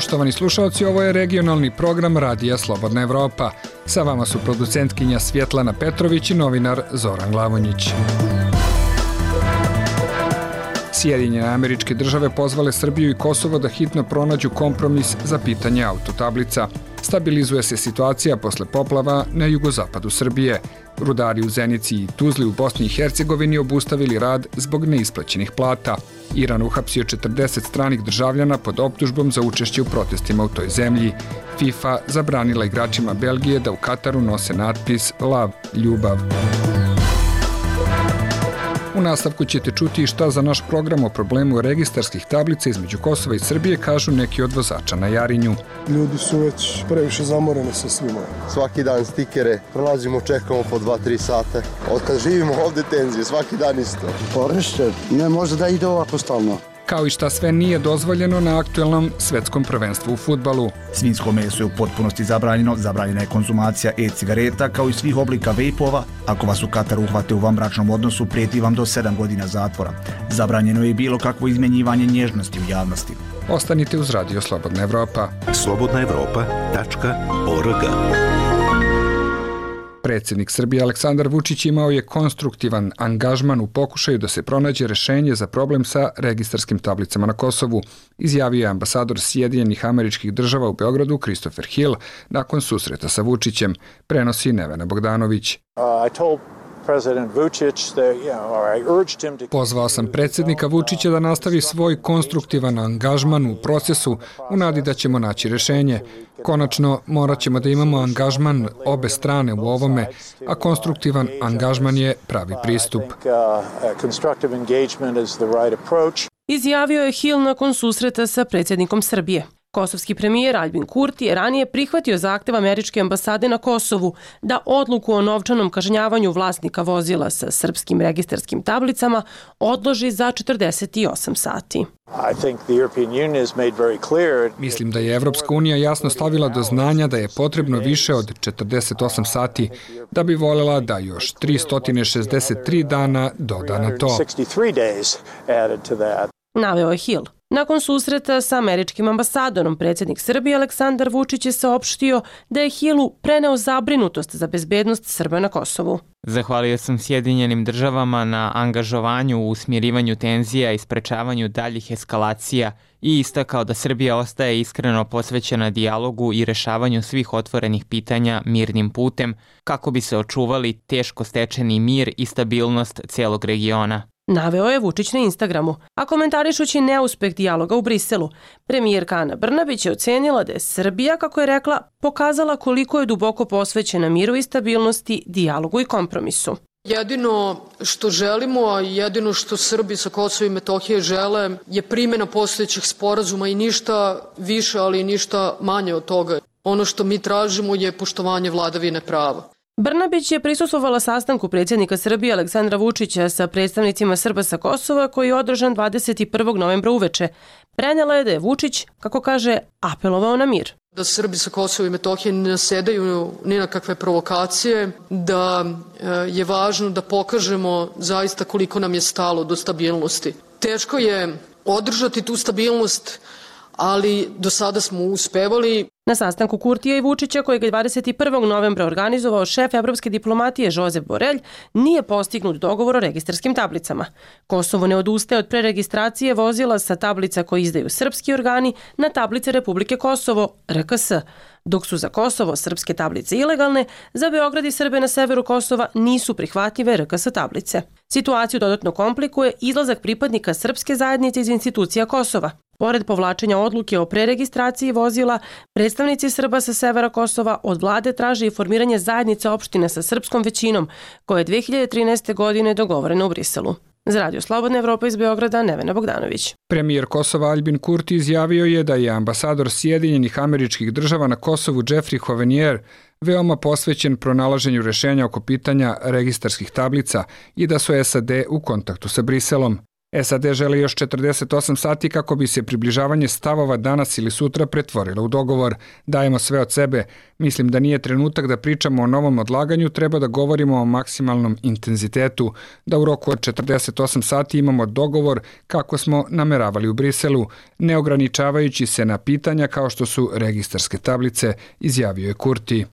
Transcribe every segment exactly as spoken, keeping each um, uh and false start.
Poštovani slušalci, ovo je regionalni program Radija Slobodna Evropa. Sa vama su producentkinja Svjetlana Petrović i novinar Zoran Glavonjić. Sjedinjene Američke Države pozvale Srbiju i Kosovo da hitno pronađu kompromis za pitanje autotablica. Stabilizuje se situacija posle poplava na jugozapadu Srbije. Rudari u Zenici i Tuzli u Bosni i Hercegovini obustavili rad zbog neisplaćenih plata. Iran uhapsio četrdeset stranih državljana pod optužbom za učešće u protestima u toj zemlji. FIFA zabranila igračima Belgije da u Kataru nose natpis Love, ljubav. U nastavku ćete čuti šta za naš program o problemu registarskih tablica između Kosova i Srbije kažu neki od vozača na Jarinju. Ljudi su već previše zamoreni sa svima. Svaki dan stikere, prolazimo, čekamo po dva tri sata. Od kad živimo ovde tenzije, svaki dan isto. Porište, ne može da ide ovako stalno. Kao i šta sve nije dozvoljeno na aktuelnom svetskom prvenstvu u fudbalu. Svinjsko meso je u potpunosti zabranjeno, zabranjena je konzumacija e-cigareta kao i svih oblika vejpova. Ako vas u Kataru uhvate u vanbračnom odnosu, prijeti vam do sedam godina zatvora. Zabranjeno je i bilo kakvo izmenjivanje nježnosti u javnosti. Ostanite uz Radio Slobodna Evropa. slobodna evropa tačka org. Predsjednik Srbije Aleksandar Vučić imao je konstruktivan angažman u pokušaju da se pronađe rešenje za problem sa registarskim tablicama na Kosovu, izjavio je ambasador Sjedinjenih Američkih Država u Beogradu Christopher Hill nakon susreta sa Vučićem, prenosi Nevena Bogdanović. Pozvao sam predsjednika Vučića da nastavi svoj konstruktivan angažman u procesu u nadi da ćemo naći rešenje. Konačno, morat ćemo da imamo angažman obe strane u ovome, a konstruktivan angažman je pravi pristup. Izjavio je Hill nakon susreta sa predsjednikom Srbije. Kosovski premijer Aljbin Kurti je ranije prihvatio zahtev američke ambasade na Kosovu da odluku o novčanom kažnjavanju vlasnika vozila sa srpskim registarskim tablicama odloži za četrdeset osam sati. Mislim da je Evropska unija jasno stavila do znanja da je potrebno više od četrdeset osam sati, da bi voljela da još tristo šezdeset tri dana doda na to. Naveo je Hill. Nakon susreta sa američkim ambasadorom, predsjednik Srbije Aleksandar Vučić je saopštio da je Hillu preneo zabrinutost za bezbednost Srba na Kosovu. Zahvalio sam Sjedinjenim državama na angažovanju u usmjerivanju tenzija i sprečavanju daljih eskalacija i istakao da Srbija ostaje iskreno posvećena dijalogu i rešavanju svih otvorenih pitanja mirnim putem kako bi se očuvali teško stečeni mir i stabilnost cijelog regiona. Naveo je Vučić na Instagramu, a komentarišući neuspeh dijaloga u Briselu, premijerka Ana Brnabić je ocenila da je Srbija, kako je rekla, pokazala koliko je duboko posvećena miru i stabilnosti, dijalogu i kompromisu. Jedino što želimo, a jedino što Srbi sa Kosova i Metohije žele je primjena postojećih sporazuma i ništa više, ali i ništa manje od toga. Ono što mi tražimo je poštovanje vladavine prava. Brnabić je prisustvovala sastanku predsjednika Srbije Aleksandra Vučića sa predstavnicima Srba sa Kosova koji je održan dvadeset prvog novembra uveče. Prenijela je da je Vučić, kako kaže, apelovao na mir. Da Srbi sa Kosova i Metohije ne nasedaju ni na kakve provokacije, da je važno da pokažemo zaista koliko nam je stalo do stabilnosti. Teško je održati tu stabilnost, ali do sada smo uspevali. Na sastanku Kurtija i Vučića, kojeg je dvadeset prvog novembra organizovao šef evropske diplomatije Josep Borrell, nije postignut dogovor o registarskim tablicama. Kosovo ne odustaje od preregistracije vozila sa tablica koje izdaju srpski organi na tablice Republike Kosovo, R K S. Dok su za Kosovo srpske tablice ilegalne, za Beograd i Srbe na severu Kosova nisu prihvatljive R K S tablice. Situaciju dodatno komplikuje izlazak pripadnika srpske zajednice iz institucija Kosova. Pored povlačenja odluke o preregistraciji vozila, predstavnici Srba sa severa Kosova od vlade traže i formiranje zajednice opštine sa srpskom većinom, koja je dve hiljade trinaeste. godine dogovorena u Briselu. Za Radio Slobodna Evropa iz Beograda, Nevena Bogdanović. Premijer Kosova Aljbin Kurti izjavio je da je ambasador Sjedinjenih Američkih Država na Kosovu Jeffrey Hovenier veoma posvećen pronalaženju rešenja oko pitanja registarskih tablica i da su S A D u kontaktu sa Briselom. S A D želi još četrdeset osam sati kako bi se približavanje stavova danas ili sutra pretvorilo u dogovor. Dajemo sve od sebe. Mislim da nije trenutak da pričamo o novom odlaganju, treba da govorimo o maksimalnom intenzitetu, da u roku od četrdeset osam sati imamo dogovor kako smo nameravali u Briselu, ne ograničavajući se na pitanja kao što su registarske tablice, izjavio je Kurti.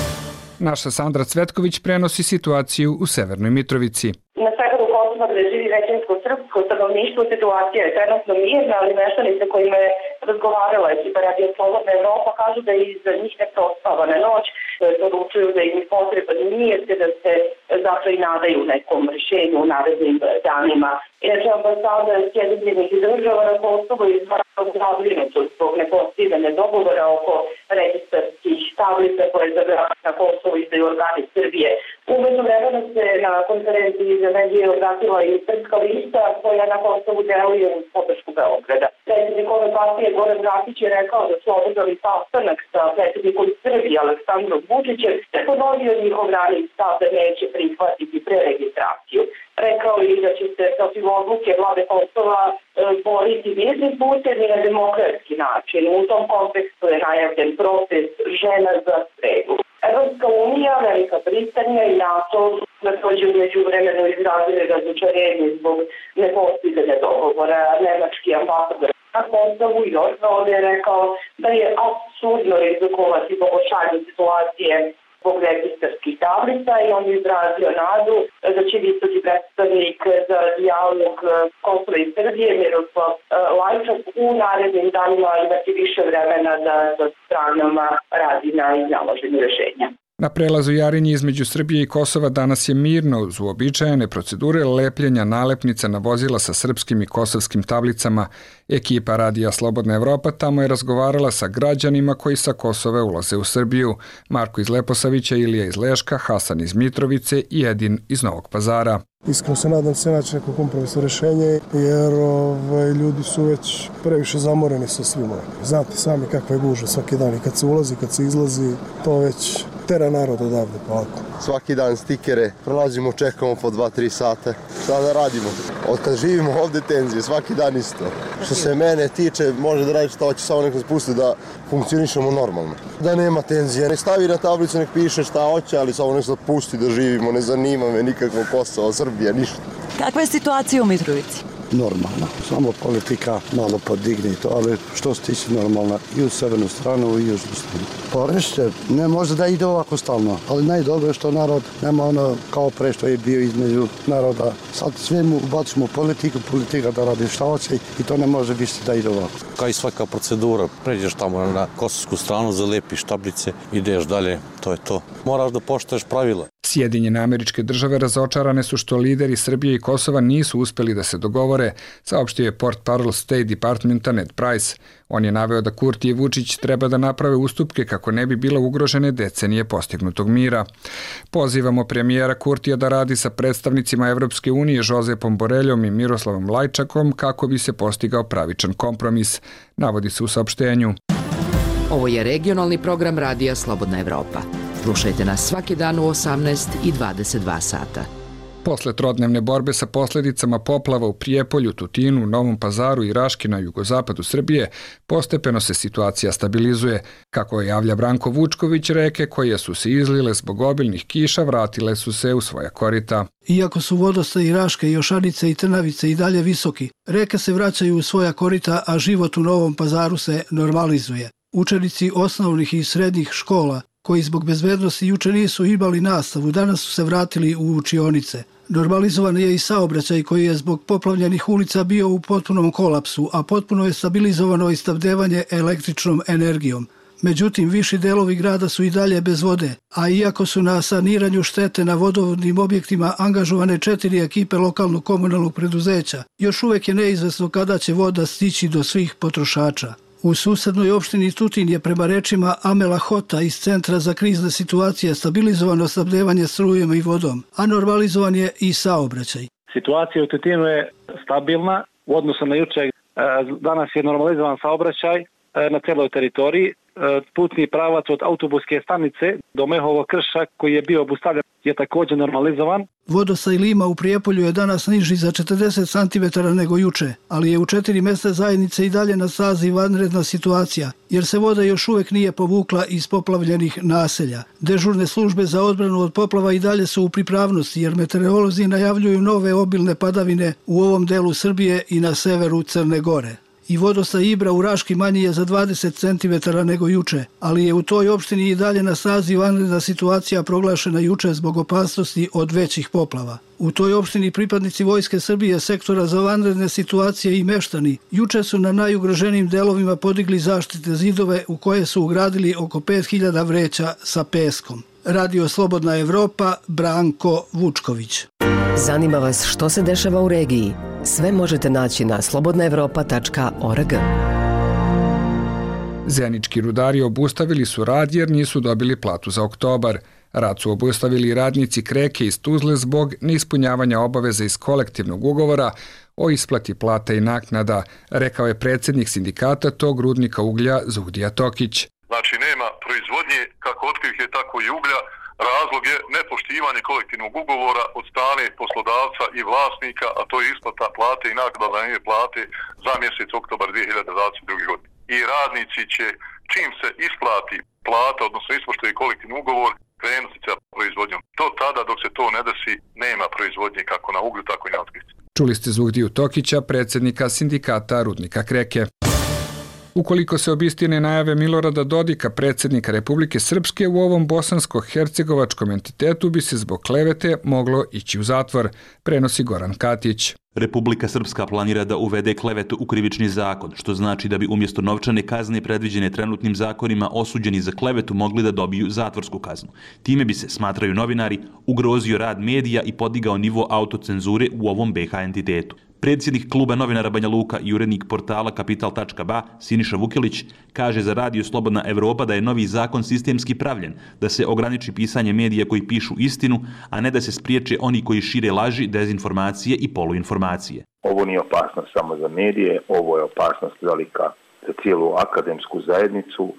Naša Sandra Cvetković prenosi situaciju u Severnoj Mitrovici. Na severu Kosova gde živi većinsko srpsko stanovništvo, situacija je trenutno mirna, ali meštani sa kojima je razgovarala ekipa Radio Slobodna Evropa kažu da iza njih ne prospavana noć, poručuju da im je potreban mir, te da se zato i nadaju nekom rješenju u narednim danima. Inače, ambasada Sjedinjenih Država na Kosovu izrazila zabrinutost zbog nepostizanja dogovora oko registarskih tablica koje za na Kosovu izdaju organi Srbije. U međuvremenu se na konferenciji za medije obratila i Srpska lista koja na Kosovu deluje uz podršku Beograda. Predsjednik ove partije Goran Rakić je rekao da su održali sastanak sa predsjednikom Srbije Aleksandrom Vučićem te ponovio njihov raniji stav da neće prihvatiti preregistraciju. Rekao je da će se protiv odluke vlade Kosova e, boriti mirnim putem i na demokratski način. U tom kontekstu je najavljen protest žena za spregu. Evropska unija, Velika Britanija i NATO također u međuvremenu izrazili razočarenje zbog nepostizanja dogovora. Nemački ambasador na Kosovu još ovdje je rekao da je apsurdno rizikovati pogoršanje situacije zbog registarskih tablica i on je izrazio nadu da će visoki predstavnik za dijalog Kosova i Srbije Miroslav Lajčak u narednim danima imati više vremena da sa stranama radi na iznalaženju rješenja. Na prelazu Jarinje između Srbije i Kosova danas je mirno uz uobičajene procedure lepljenja nalepnica na vozila sa srpskim i kosovskim tablicama. Ekipa Radija Slobodna Evropa tamo je razgovarala sa građanima koji sa Kosova ulaze u Srbiju. Marko iz Leposavića, Ilija iz Leška, Hasan iz Mitrovice i Edin iz Novog Pazara. Iskreno se nadam se naći neko kompromisno rješenje, jer ovaj, ljudi su već previše zamoreni sa svima. Znate sami kakva je gužva svaki dan i kad se ulazi, kad se izlazi, to već tera narod odavde polako. Svaki dan stikere, prolazimo, čekamo po dva tri sata. Šta da radimo? Od kad živimo ovde tenzije, svaki dan isto. Što se mene tiče, može da radi šta hoće, samo nek nas pusti da funkcionišemo normalno. Da nema tenzije, nek stavi na tablicu, nek piše šta hoće, ali samo nek se pusti da živimo, ne zanima me nikakvo Kosovo, Srbija, ništa. Kakva je situacija u Mitrovici? Normalno, samo politika malo podigni to, ali što se tiče normalna i u severnu stranu i u južnu stranu. Pa rešte, ne može da ide ovako stalno, ali najdobro je što narod nema ono kao pre što je bio između naroda. Sad sve mu ubacimo politiku, politika da radi šta hoće i to ne može više da ide ovako. Kao i svaka procedura, pređeš tamo na kosovsku stranu, zalepiš tablice, ideš dalje, to je to. Moraš da poštuješ pravila. Sjedinjene Američke Države razočarane su što lideri Srbije i Kosova nisu uspeli da se dogovore, saopštio je portparol State Departmenta Ned Price. On je naveo da Kurti i Vučić treba da naprave ustupke kako ne bi bile ugrožene decenije postignutog mira. Pozivamo premijera Kurtija da radi sa predstavnicima Evropske unije Josepom Boreljom i Miroslavom Lajčakom kako bi se postigao pravičan kompromis, navodi se u saopštenju. Ovo je regionalni program Radija Slobodna Evropa. Slušajte nas svaki dan u osamnaest i dvadeset dva sata. Posle trodnevne borbe sa posljedicama poplava u Prijepolju, Tutinu, Novom Pazaru i Raški na jugozapadu Srbije, postepeno se situacija stabilizuje. Kako je javlja Branko Vučković, reke koje su se izlile zbog obilnih kiša vratile su se u svoja korita. Iako su vodostaji Raške, Jošanice i Trnavice i dalje visoki, reke se vraćaju u svoja korita, a život u Novom Pazaru se normalizuje. Učenici osnovnih i srednjih škola koji zbog bezbednosti juče nisu imali nastavu, danas su se vratili u učionice. Normalizovan je i saobraćaj koji je zbog poplavljenih ulica bio u potpunom kolapsu, a potpuno je stabilizovano i snabdevanje električnom energijom. Međutim, viši delovi grada su i dalje bez vode, a iako su na saniranju štete na vodovodnim objektima angažovane četiri ekipe lokalnog komunalnog preduzeća, još uvek je neizvesno kada će voda stići do svih potrošača. U susednoj opštini Tutin je prema rečima Amela Hota iz Centra za krizne situacije stabilizovano snabdevanje strujom i vodom, a normalizovan je i saobraćaj. Situacija u Tutinu je stabilna u odnosu na juče. Danas je normalizovan saobraćaj. na celoj teritoriji. Putni pravac od autobuske stanice do Mehovog krša koji je bio obustavljen je također normalizovan. Vodostaj Lima u Prijepolju je danas niži za četrdeset centimetara nego juče, ali je u četiri mesta zajednice i dalje na snazi vanredna situacija, jer se voda još uvek nije povukla iz poplavljenih naselja. Dežurne službe za odbranu od poplava i dalje su u pripravnosti, jer meteorolozi najavljuju nove obilne padavine u ovom delu Srbije i na severu Crne Gore. I vodostaj Ibra u Raški manji je za dvadeset centimetara nego juče, ali je u toj opštini i dalje na snazi vanredna situacija proglašena juče zbog opasnosti od većih poplava. U toj opštini pripadnici Vojske Srbije, sektora za vanredne situacije i meštani, juče su na najugroženijim delovima podigli zaštite zidove u koje su ugradili oko pet hiljada vreća sa peskom. Radio Slobodna Evropa, Branko Vučković. Zanima vas što se dešava u regiji? Sve možete naći na slobodna evropa tačka org. Zenički rudari obustavili su rad jer nisu dobili platu za oktobar. Rad su obustavili radnici Kreke iz Tuzle zbog neispunjavanja obaveza iz kolektivnog ugovora o isplati plata i naknada, rekao je predsjednik sindikata tog rudnika uglja Zugdija Tokić. Znači nema proizvodnje kako otkrivke tako i uglja. Razlog je nepoštivanje kolektivnog ugovora od strane poslodavca i vlasnika, a to je isplata plate i naknada na plate za mjesec oktobar dvije hiljade dvadeset druge. godine. I radnici će, čim se isplati plata, odnosno ispoštuje kolektivni ugovor, krenuti sa proizvodnjom. To tada, dok se to ne desi, nema proizvodnje kako na uglju, tako i na otkrivci. Čuli ste Zugdiju Tokića, predsjednika sindikata Rudnika Kreke. Ukoliko se obistine najave Milorada Dodika, predsjednika Republike Srpske, u ovom bosansko-hercegovačkom entitetu bi se zbog klevete moglo ići u zatvor, prenosi Goran Katić. Republika Srpska planira da uvede klevetu u krivični zakon, što znači da bi umjesto novčane kazne predviđene trenutnim zakonima osuđeni za klevetu mogli da dobiju zatvorsku kaznu. Time bi se, smatraju novinari, ugrozio rad medija i podigao nivo autocenzure u ovom be ha entitetu. Predsjednik kluba novinara Banja Luka i urednik portala kapital tačka ba Siniša Vukilić kaže za Radio Slobodna Evropa da je novi zakon sistemski pravljen, da se ograniči pisanje medija koji pišu istinu, a ne da se spriječe oni koji šire laži, dezinformacije i poluinformacije. Ovo nije opasnost samo za medije, ovo je opasnost velika za cijelu akademsku zajednicu,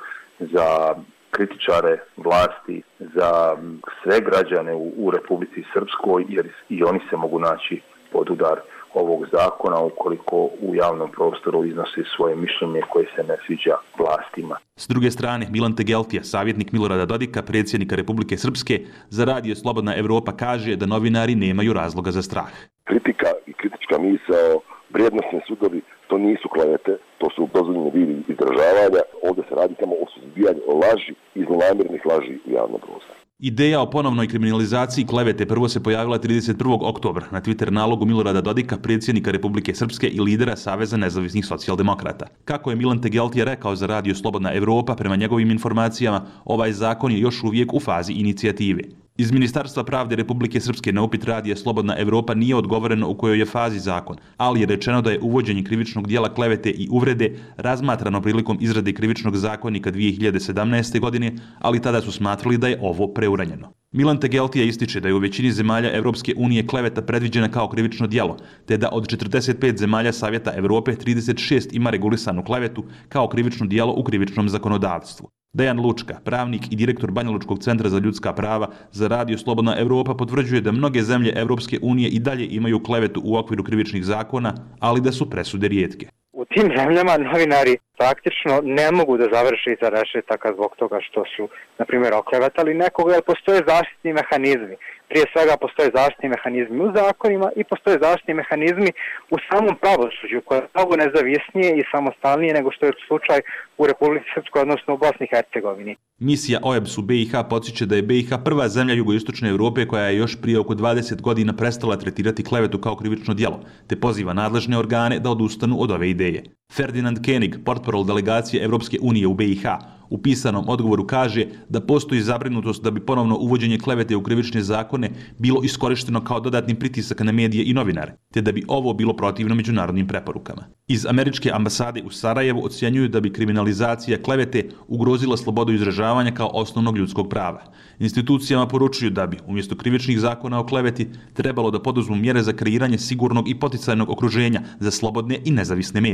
za kritičare vlasti, za sve građane u, u Republici Srpskoj, jer i oni se mogu naći pod udar ovog zakona ukoliko u javnom prostoru iznosi svoje mišljenje koje se ne sviđa vlastima. S druge strane, Milan Tegeltija, savjetnik Milorada Dodika, predsjednika Republike Srpske, za Radio Slobodna Evropa kaže da novinari nemaju razloga za strah. Kritika i kritička misao, vrijednosni sudovi, to nisu klevete, to su dozvoljeni vidi izdržavanja. Ovdje se radi samo o suzbijanju laži i zlonamjernih laži u javnom prostoru. Ideja o ponovnoj kriminalizaciji klevete prvo se pojavila trideset prvog oktobra na Twitter nalogu Milorada Dodika, predsjednika Republike Srpske i lidera Saveza nezavisnih socijaldemokrata. Kako je Milan Tegeltija rekao za Radio Slobodna Evropa, prema njegovim informacijama, ovaj zakon je još uvijek u fazi inicijative. Iz Ministarstva pravde Republike Srpske na upit Radija Slobodna Evropa nije odgovoreno u kojoj je fazi zakon, ali je rečeno da je uvođenje krivičnog dijela klevete i uvrede razmatrano prilikom izrade krivičnog zakonika dvije hiljade sedamnaeste. godine, ali tada su smatrali da je ovo preuranjeno. Milan Tegeltija ističe da je u većini zemalja Evropske unije kleveta predviđena kao krivično djelo, te da od četrdeset pet zemalja Savjeta Evrope trideset šest ima regulisanu klevetu kao krivično djelo u krivičnom zakonodavstvu. Dejan Lučka, pravnik i direktor Banjalučkog centra za ljudska prava za Radio Slobodna Evropa, potvrđuje da mnoge zemlje Evropske unije i dalje imaju klevetu u okviru krivičnih zakona, ali da su presude rijetke. U tim zemljama novinari praktično ne mogu da završi za rešetaka zbog toga što su, na primjer, oklevetali nekoga, jer postoje zaštitni mehanizmi. Prije svega postoje zaštitni mehanizmi u zakonima i postoje zaštitni mehanizmi u samom pravosuđu, koje je mnogo nezavisnije i samostalnije nego što je slučaj u Republici Srpskoj, odnosno u Bosni i Hercegovini. Misija O E B S u be i ha podsjeća da je be i ha prva zemlja jugoistočne Evrope koja je još prije oko dvadeset godina prestala tretirati klevetu kao krivično djelo, te poziva nadležne organe da odustanu od ove ideje. Ferdinand Koenig, portparol delegacije Evropske unije u be i ha, u pisanom odgovoru kaže da postoji zabrinutost da bi ponovno uvođenje klevete u krivične zakone bilo iskorišteno kao dodatni pritisak na medije i novinare, te da bi ovo bilo protivno međunarodnim preporukama. Iz američke ambasade u Sarajevu ocjenjuju da bi kriminalizacija klevete ugrozila slobodu izražavanja kao osnovnog ljudskog prava. Institucijama poručuju da bi, umjesto krivičnih zakona o kleveti, trebalo da poduzmu mjere za kreiranje sigurnog i poticajnog okruženja za slobodne i nezavisne medije.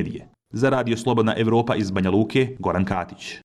Za Radio Slobodna Evropa iz Banja Luke, Goran Katić.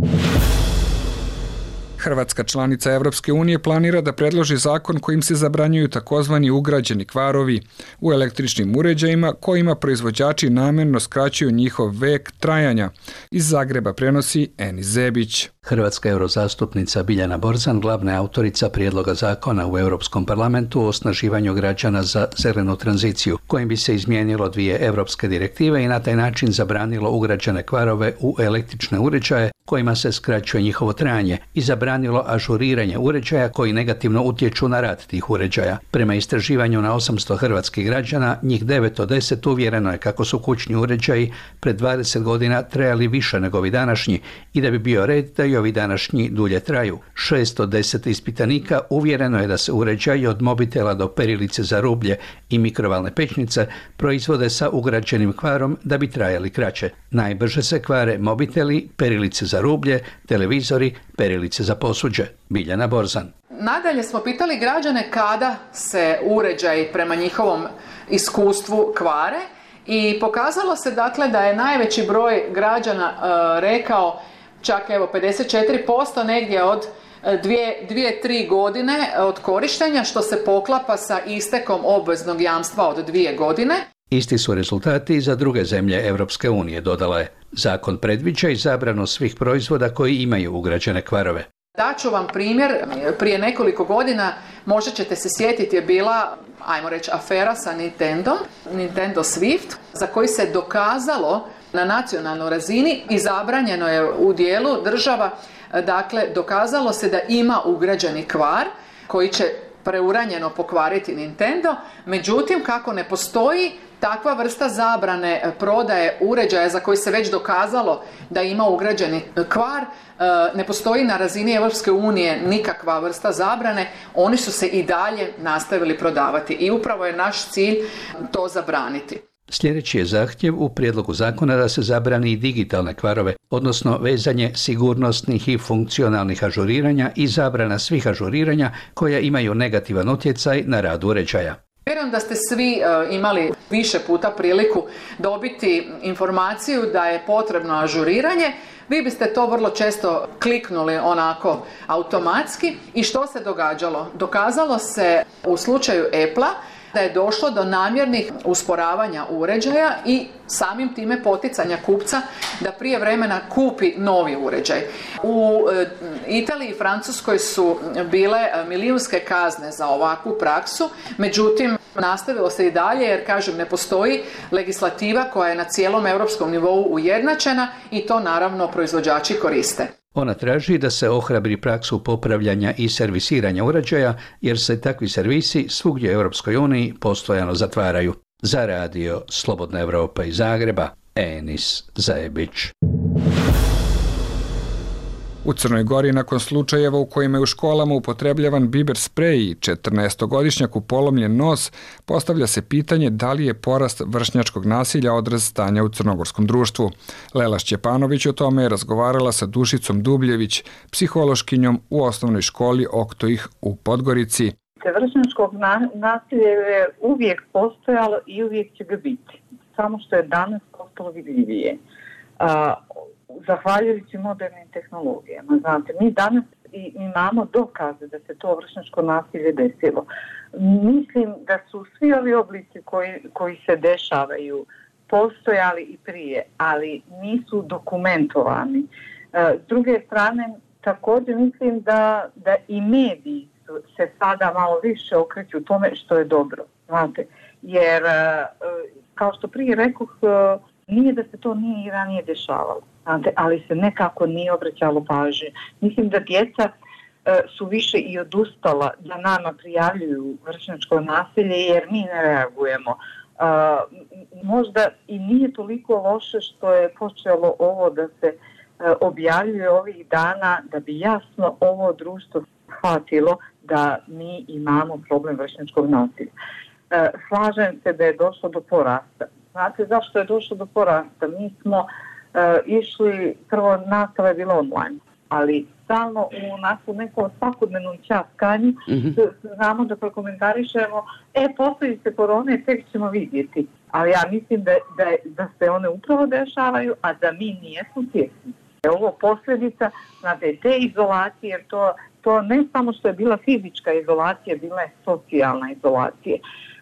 Hrvatska članica Evropske unije planira da predloži zakon kojim se zabranjuju takozvani ugrađeni kvarovi u električnim uređajima kojima proizvođači namjerno skraćuju njihov vek trajanja. Iz Zagreba prenosi Enis Zebić. Hrvatska eurozastupnica Biljana Borzan, glavna autorica prijedloga zakona u Europskom parlamentu o osnaživanju građana za zelenu tranziciju, kojim bi se izmijenilo dvije europske direktive i na taj način zabranilo ugrađene kvarove u električne uređaje kojima se skraćuje njihovo trajanje i zabranilo ažuriranje uređaja koji negativno utječu na rad tih uređaja. Prema istraživanju na osamsto hrvatskih građana, njih devet od deset uvjereno je kako su kućni uređaji pred dvadeset godina trajali više nego ovi današnji i da bi bio red da i ovi današnji dulje traju. šest od deset ispitanika uvjereno je da se uređaji od mobitela do perilice za rublje i mikrovalne pećnice proizvode sa ugrađenim kvarom da bi trajali kraće. Najbrže se kvare mobiteli, perilice za rublje, televizori, perilice za posuđe. Biljana Borzan. Nadalje smo pitali građane kada se uređaji prema njihovom iskustvu kvare i pokazalo se dakle da je najveći broj građana uh, rekao čak evo pedeset četiri posto negdje od dvije, dvije, tri godine od korištenja, što se poklapa sa istekom obveznog jamstva od dvije godine. Isti su rezultati i za druge zemlje Europske unije, dodala je. Zakon predviđa i zabranu svih proizvoda koji imaju ugrađene kvarove. Daću vam primjer, prije nekoliko godina, možda ćete se sjetiti, je bila, ajmo reći, afera sa Nintendom, Nintendo Swift, za koji se dokazalo na nacionalnoj razini i zabranjeno je u dijelu država, dakle, dokazalo se da ima ugrađeni kvar koji će preuranjeno pokvariti Nintendo, međutim, kako ne postoji takva vrsta zabrane prodaje uređaja za koji se već dokazalo da ima ugrađeni kvar, ne postoji na razini Europske unije nikakva vrsta zabrane, oni su se i dalje nastavili prodavati i upravo je naš cilj to zabraniti. Sljedeći je zahtjev u prijedlogu zakona da se zabrani i digitalne kvarove, odnosno vezanje sigurnosnih i funkcionalnih ažuriranja i zabrana svih ažuriranja koja imaju negativan utjecaj na rad uređaja. Vjerujem da ste svi uh, imali više puta priliku dobiti informaciju da je potrebno ažuriranje. Vi biste to vrlo često kliknuli onako automatski i što se događalo? Dokazalo se u slučaju Apple-a da je došlo do namjernih usporavanja uređaja i samim time poticanja kupca da prije vremena kupi novi uređaj. U Italiji i Francuskoj su bile milijunske kazne za ovakvu praksu, međutim nastavilo se i dalje jer, kažem, ne postoji legislativa koja je na cijelom europskom nivou ujednačena i to naravno proizvođači koriste. Ona traži da se ohrabri praksu popravljanja i servisiranja uređaja, jer se takvi servisi svugdje u Europskoj uniji postojano zatvaraju. Za radio Slobodna Evropa iz Zagreba, Enis Zebić. U Crnoj Gori nakon slučajeva u kojima je u školama upotrebljavan biber sprej i četrnaestogodišnjaku polomljen nos, postavlja se pitanje da li je porast vršnjačkog nasilja odraz stanja u crnogorskom društvu. Lela Šćepanović o tome je razgovarala sa Dušicom Dubljević, psihološkinjom u osnovnoj školi Oktoih u Podgorici. Vršnjačkog nasilja je uvijek postojalo i uvijek će ga biti, samo što je danas postalo vidljivije. Zahvaljujući modernim tehnologijama. Znate, mi danas i imamo dokaze da se to vršnjačko nasilje desilo. Mislim da su svi ovi oblici koji, koji se dešavaju postojali i prije, ali nisu dokumentovani. S druge strane, također mislim da, da i mediji su, se sada malo više okreću tome što je dobro. Znate, jer, kao što prije rekoh, nije da se to nije i ranije dešavalo, ali se nekako nije obraćalo pažnje. Mislim da djeca e, su više i odustala da nama prijavljuju vršnjačko nasilje jer mi ne reagujemo. E, možda i nije toliko loše što je počelo ovo da se e, objavljuje ovih dana da bi jasno ovo društvo shvatilo da mi imamo problem vršnjačkog nasilja. E, slažem se da je došlo do porasta. Znate zašto je došlo do porasta? Mi smo uh, išli, prvo nastava je bila online, ali stalno u onako nekom svakodnevnom ćaskanju, mm-hmm. znamo da prokomentarišemo, e, posljedice korone tek ćemo vidjeti. Ali ja mislim da, da, da se one upravo dešavaju, a da mi nijesmo svjesni. Ovo posljedica, znate, te izolacije, jer to, to ne samo što je bila fizička izolacija, bila je socijalna izolacija.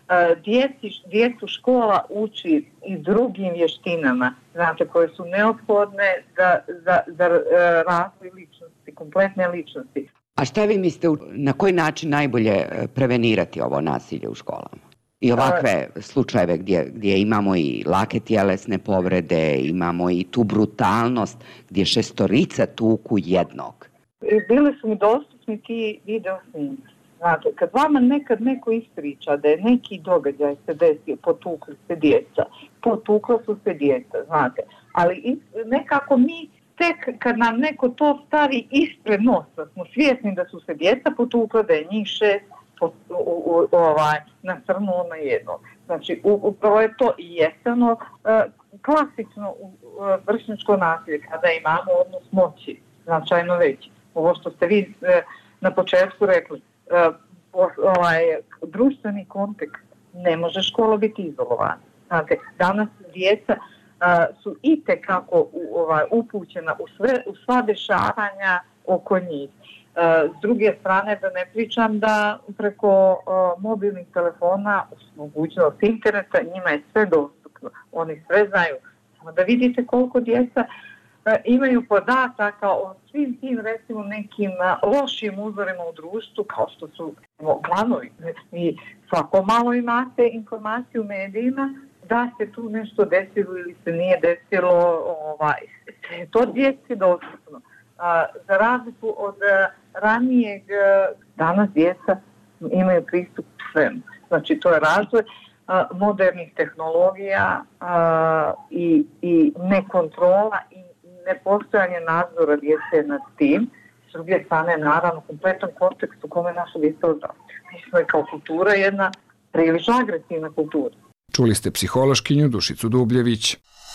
Djeci, djecu škola uči i drugim vještinama, znate, koje su neophodne za, za, za razvoj ličnosti, kompletne ličnosti. A šta vi mislite, na koji način najbolje prevenirati ovo nasilje u školama? I ovakve slučajeve gdje, gdje imamo i lake tjelesne povrede, imamo i tu brutalnost gdje šestorica tuku jednog. Bili su mi dostupni ti video snimci. Znate, kad vama nekad neko ispriča da je neki događaj se desio, potukli se djeca, potukla su se djeca, znate, ali nekako mi tek kad nam neko to stavi ispred nosa, smo svjesni da su se djeca potukla, da je njih šest po, u, u, ovaj, nasrnulo na jedno. Znači, upravo je to i jeste ono uh, klasično uh, vršnjačko nasilje, kada imamo odnos moći, značajno veći. Ovo što ste vi uh, na početku rekli, Uh, ovaj, društveni kontekst, ne može škola biti izolovana. Znate, danas djeca uh, su itekako u, ovaj, upućena u, sve, u sva dešavanja oko njih. Uh, s druge strane, da ne pričam da preko uh, mobilnih telefona, mogućnost interneta, njima je sve dostupno. Oni sve znaju. Samo da vidite koliko djeca imaju podataka o svim tim, recimo, nekim lošim uzorima u društvu, kao što su klanovi. Vi svako malo imate informaciju u medijima da se tu nešto desilo ili se nije desilo. Ovaj, sve to djeci dostupno. A, za razliku od ranijeg, danas djeca imaju pristup svemu. Znači, to je razvoj a, modernih tehnologija a, i, i nekontrola i nepostojanje nadzora djece nad tim, s druge strane, naravno, kompletan kontekst u kome naša djeca odrastaju. Mi smo i kao kultura jedna prilično agresivna kultura. Čuli ste psihološkinju Dušicu Dubljević.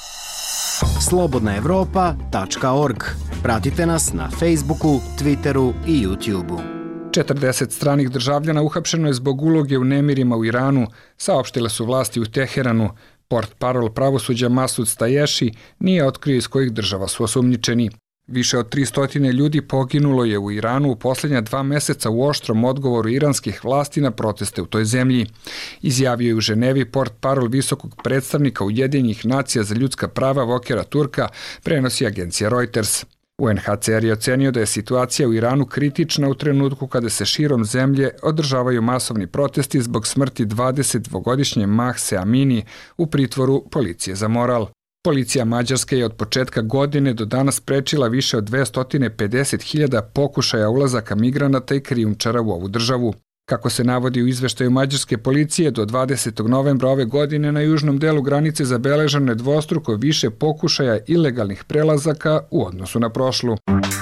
slobodna evropa tačka org. Pratite nas na Facebooku, Twitteru i YouTubeu. četrdeset stranih državljana uhapšeno je zbog uloge u nemirima u Iranu, saopštile su vlasti u Teheranu. Portparol pravosuđa Masud Staješi nije otkrio iz kojih država su osumnjičeni. Više od tristo ljudi poginulo je u Iranu u posljednja dva meseca u oštrom odgovoru iranskih vlasti na proteste u toj zemlji. Izjavio je u Ženevi portparol visokog predstavnika Ujedinjenih nacija za ljudska prava Vokera Turka, prenosi agencija Reuters. U en ha ce er je ocenio da je situacija u Iranu kritična u trenutku kada se širom zemlje održavaju masovni protesti zbog smrti dvadesetdvogodišnje Mahse Amini u pritvoru policije za moral. Policija Mađarske je od početka godine do danas sprečila više od dvesta pedeset hiljada pokušaja ulazaka migranata i krijumčara u ovu državu. Kako se navodi u izveštaju mađarske policije, do dvadesetog novembra ove godine na južnom delu granice zabeleženo je dvostruko više pokušaja ilegalnih prelazaka u odnosu na prošlu.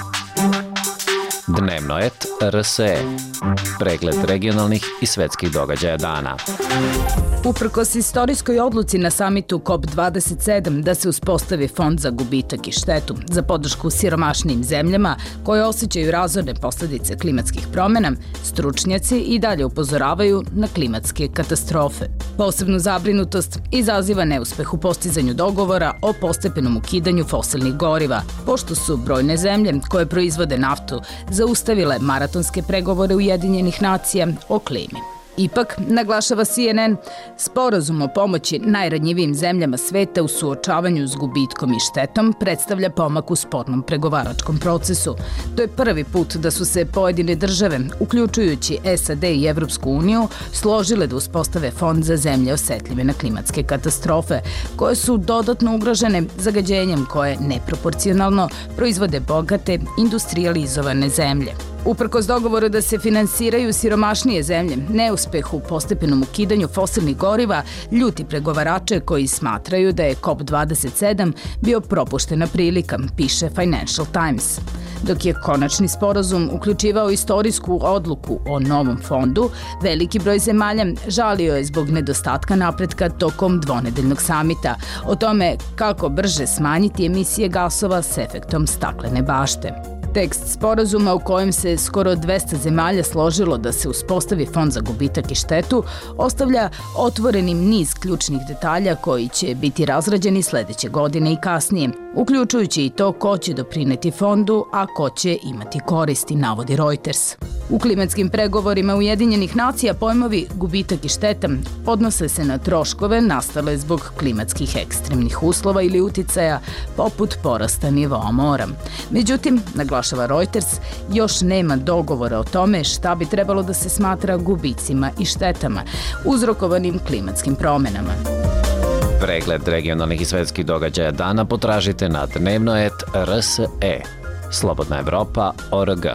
Dnevno et er es e. Pregled regionalnih i svetskih događaja dana. Uprkos istorijskoj odluci na samitu kop dvadeset sedam da se uspostavi fond za gubitak i štetu za podršku siromašnijim zemljama koje osjećaju razorne posljedice klimatskih promjena, stručnjaci i dalje upozoravaju na klimatske katastrofe. Posebnu zabrinutost izaziva neuspeh u postizanju dogovora o postepenom ukidanju fosilnih goriva, pošto su brojne zemlje koje proizvode naftu zaustavile maratonske pregovore Ujedinjenih nacija o klimi. Ipak, naglašava C N N, sporazum o pomoći najranjivijim zemljama sveta u suočavanju s gubitkom i štetom predstavlja pomak u spornom pregovaračkom procesu. To je prvi put da su se pojedine države, uključujući S A D i Evropsku uniju, složile da uspostave fond za zemlje osetljive na klimatske katastrofe, koje su dodatno ugrožene zagađenjem koje neproporcionalno proizvode bogate, industrializovane zemlje. Uprkos dogovoru da se finansiraju siromašnije zemlje, neuspeh u postepenom ukidanju fosilnih goriva ljuti pregovarače koji smatraju da je kop dvadeset sedam bio propuštena prilika, piše Financial Times. Dok je konačni sporazum uključivao istorijsku odluku o novom fondu, veliki broj zemalja žalio je zbog nedostatka napretka tokom dvonedeljnog samita o tome kako brže smanjiti emisije gasova s efektom staklene bašte. Tekst sporazuma u kojem se skoro dvesta zemalja složilo da se uspostavi fond za gubitak i štetu ostavlja otvorenim niz ključnih detalja koji će biti razrađeni sledeće godine i kasnije, uključujući i to ko će doprineti fondu, a ko će imati koristi, navodi Reuters. U klimatskim pregovorima Ujedinjenih nacija pojmovi gubitak i šteta odnose se na troškove nastale zbog klimatskih ekstremnih uslova ili uticaja poput porasta nivoa mora. Međutim, naglašava Reuters, još nema dogovora o tome šta bi trebalo da se smatra gubicima i štetama uzrokovanim klimatskim promenama. Pregled regionalnih i svetskih događaja dana potražite na dnevno et er es e. Slobodna Evropa точка орг.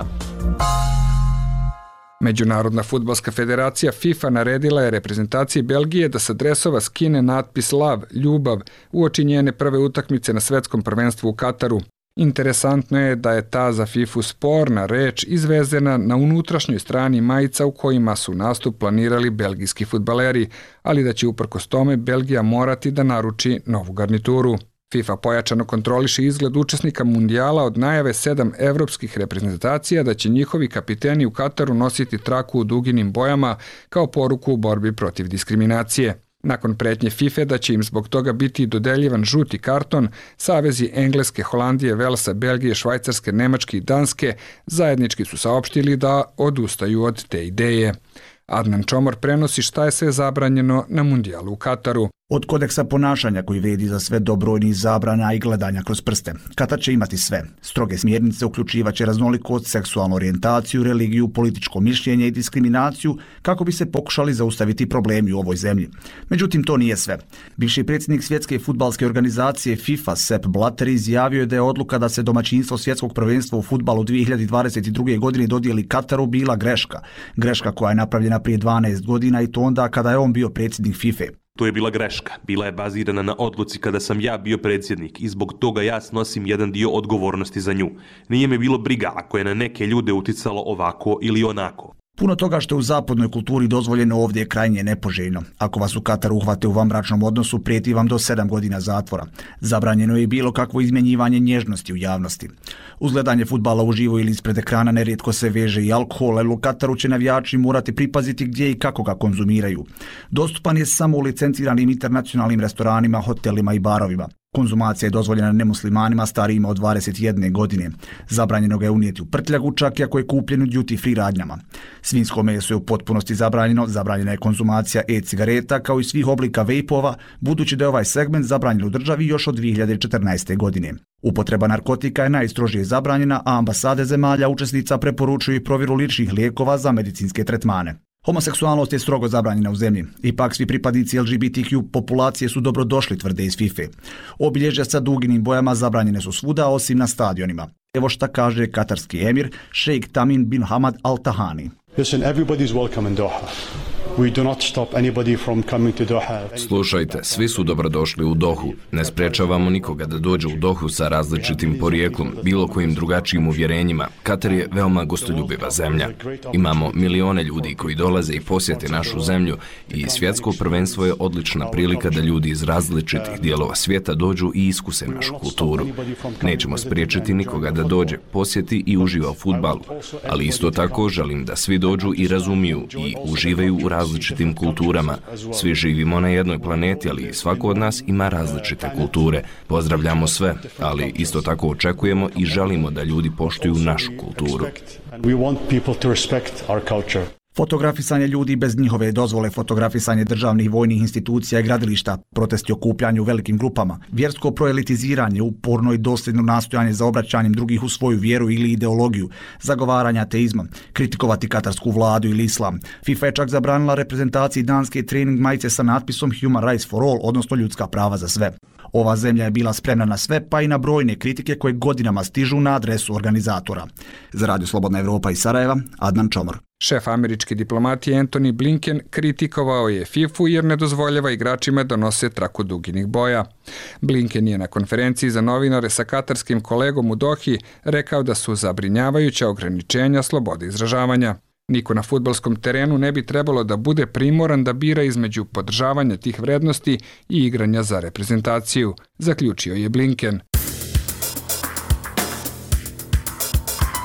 Međunarodna fudbalska federacija FIFA naredila je reprezentaciji Belgije da sa dresova skine natpis Lav, ljubav, uoči njene prve utakmice na svetskom prvenstvu u Kataru. Interesantno je da je ta za FIFA sporna reč izvezena na unutrašnjoj strani majica u kojima su nastup planirali belgijski fudbaleri, ali da će uprkos tome Belgija morati da naruči novu garnituru. FIFA pojačano kontroliše izgled učesnika mundijala od najave sedam evropskih reprezentacija da će njihovi kapiteni u Kataru nositi traku u duginim bojama kao poruku u borbi protiv diskriminacije. Nakon pretnje FIFA da će im zbog toga biti dodeljivan žuti karton, savezi Engleske, Holandije, Velsa, Belgije, Švajcarske, Nemačke i Danske zajednički su saopštili da odustaju od te ideje. Adnan Čomor prenosi šta je sve zabranjeno na mundijalu u Kataru. Od kodeksa ponašanja koji vrijedi za sve do brojnih zabrana i gledanja kroz prste. Katar će imati sve. Stroge smjernice uključivaće raznolikost, seksualnu orijentaciju, religiju, političko mišljenje i diskriminaciju kako bi se pokušali zaustaviti problemi u ovoj zemlji. Međutim, to nije sve. Bivši predsjednik svjetske fudbalske organizacije FIFA Sepp Blatter izjavio je da je odluka da se domaćinstvo svjetskog prvenstva u fudbalu dvije hiljade dvadeset druge. godine dodijeli Kataru bila greška. Greška koja je napravljena prije dvanaest godina i to onda kada je on bio predsjednik FIFA. To je bila greška. Bila je bazirana na odluci kada sam ja bio predsjednik i zbog toga ja snosim jedan dio odgovornosti za nju. Nije me bilo briga ako je na neke ljude uticalo ovako ili onako. Puno toga što je u zapadnoj kulturi dozvoljeno ovdje je krajnje nepoželjno. Ako vas u Kataru uhvate u vanbračnom odnosu, prijeti vam do sedam godina zatvora. Zabranjeno je bilo kakvo izmjenjivanje nježnosti u javnosti. Uz gledanje fudbala uživo ili ispred ekrana nerijetko se veže i alkohol, ali u Kataru će navijači morati pripaziti gdje i kako ga konzumiraju. Dostupan je samo u licenciranim internacionalnim restoranima, hotelima i barovima. Konzumacija je dozvoljena nemuslimanima starijima od dvadeset jedne godine. Zabranjeno ga je unijeti u prtljagu, čak i ako je kupljen u duty free radnjama. Svinjsko meso je u potpunosti zabranjeno, zabranjena je konzumacija e-cigareta kao i svih oblika vejpova, budući da je ovaj segment zabranjen u državi još od dvije hiljade četrnaeste. godine. Upotreba narkotika je najstrožije zabranjena, a ambasade zemalja učesnica preporučuju i provjeru ličnih lijekova za medicinske tretmane. Homoseksualnost je strogo zabranjena u zemlji. Ipak svi pripadnici el ge be te kju populacije su dobrodošli, tvrde iz FIFA. Obilježja sa duginim bojama zabranjene su svuda osim na stadionima. Evo šta kaže katarski emir šejk Tamim bin Hamad Al Tahani. Listen, everybody is welcome in Doha. We do not stop anybody from coming to Doha. Slušajte, svi su dobrodošli u Dohu. Ne sprečavamo nikoga da dođe u Dohu sa različitim porijeklom, bilo kojim drugačijim uvjerenjima. Katar je veoma gostoljubiva zemlja. Imamo milione ljudi koji dolaze i posjete našu zemlju i svjetsko prvenstvo je odlična prilika da ljudi iz različitih dijelova svijeta dođu i iskuse našu kulturu. Nećemo spriječiti nikoga da dođe, posjeti i uživa u fudbalu, ali isto tako želim da svi dođu i razumiju i uživaju u različitim kulturama. Svi živimo na jednoj planeti, ali svako od nas ima različite kulture. Pozdravljamo sve, ali isto tako očekujemo i želimo da ljudi poštuju našu kulturu. Fotografisanje ljudi bez njihove dozvole, fotografisanje državnih vojnih institucija i gradilišta, protesti okupljanja u velikim grupama, vjersko proelitiziranje, uporno i dosljedno nastojanje za obraćanjem drugih u svoju vjeru ili ideologiju, zagovaranje ateizma, kritikovati katarsku vladu ili islam. FIFA je čak zabranila reprezentaciji danske trening majice sa natpisom Human Rights for All, odnosno ljudska prava za sve. Ova zemlja je bila spremna na sve, pa i na brojne kritike koje godinama stižu na adresu organizatora. Za Radio Slobodna Evropa iz Sarajeva, Adnan Čomor. Šef američke diplomatije Antony Blinken kritikovao je FIFA jer ne dozvoljava igračima da nose traku duginih boja. Blinken je na konferenciji za novinare sa katarskim kolegom u Dohi rekao da su zabrinjavajuća ograničenja slobode izražavanja. Niko na fudbalskom terenu ne bi trebalo da bude primoran da bira između podržavanja tih vrednosti i igranja za reprezentaciju, zaključio je Blinken.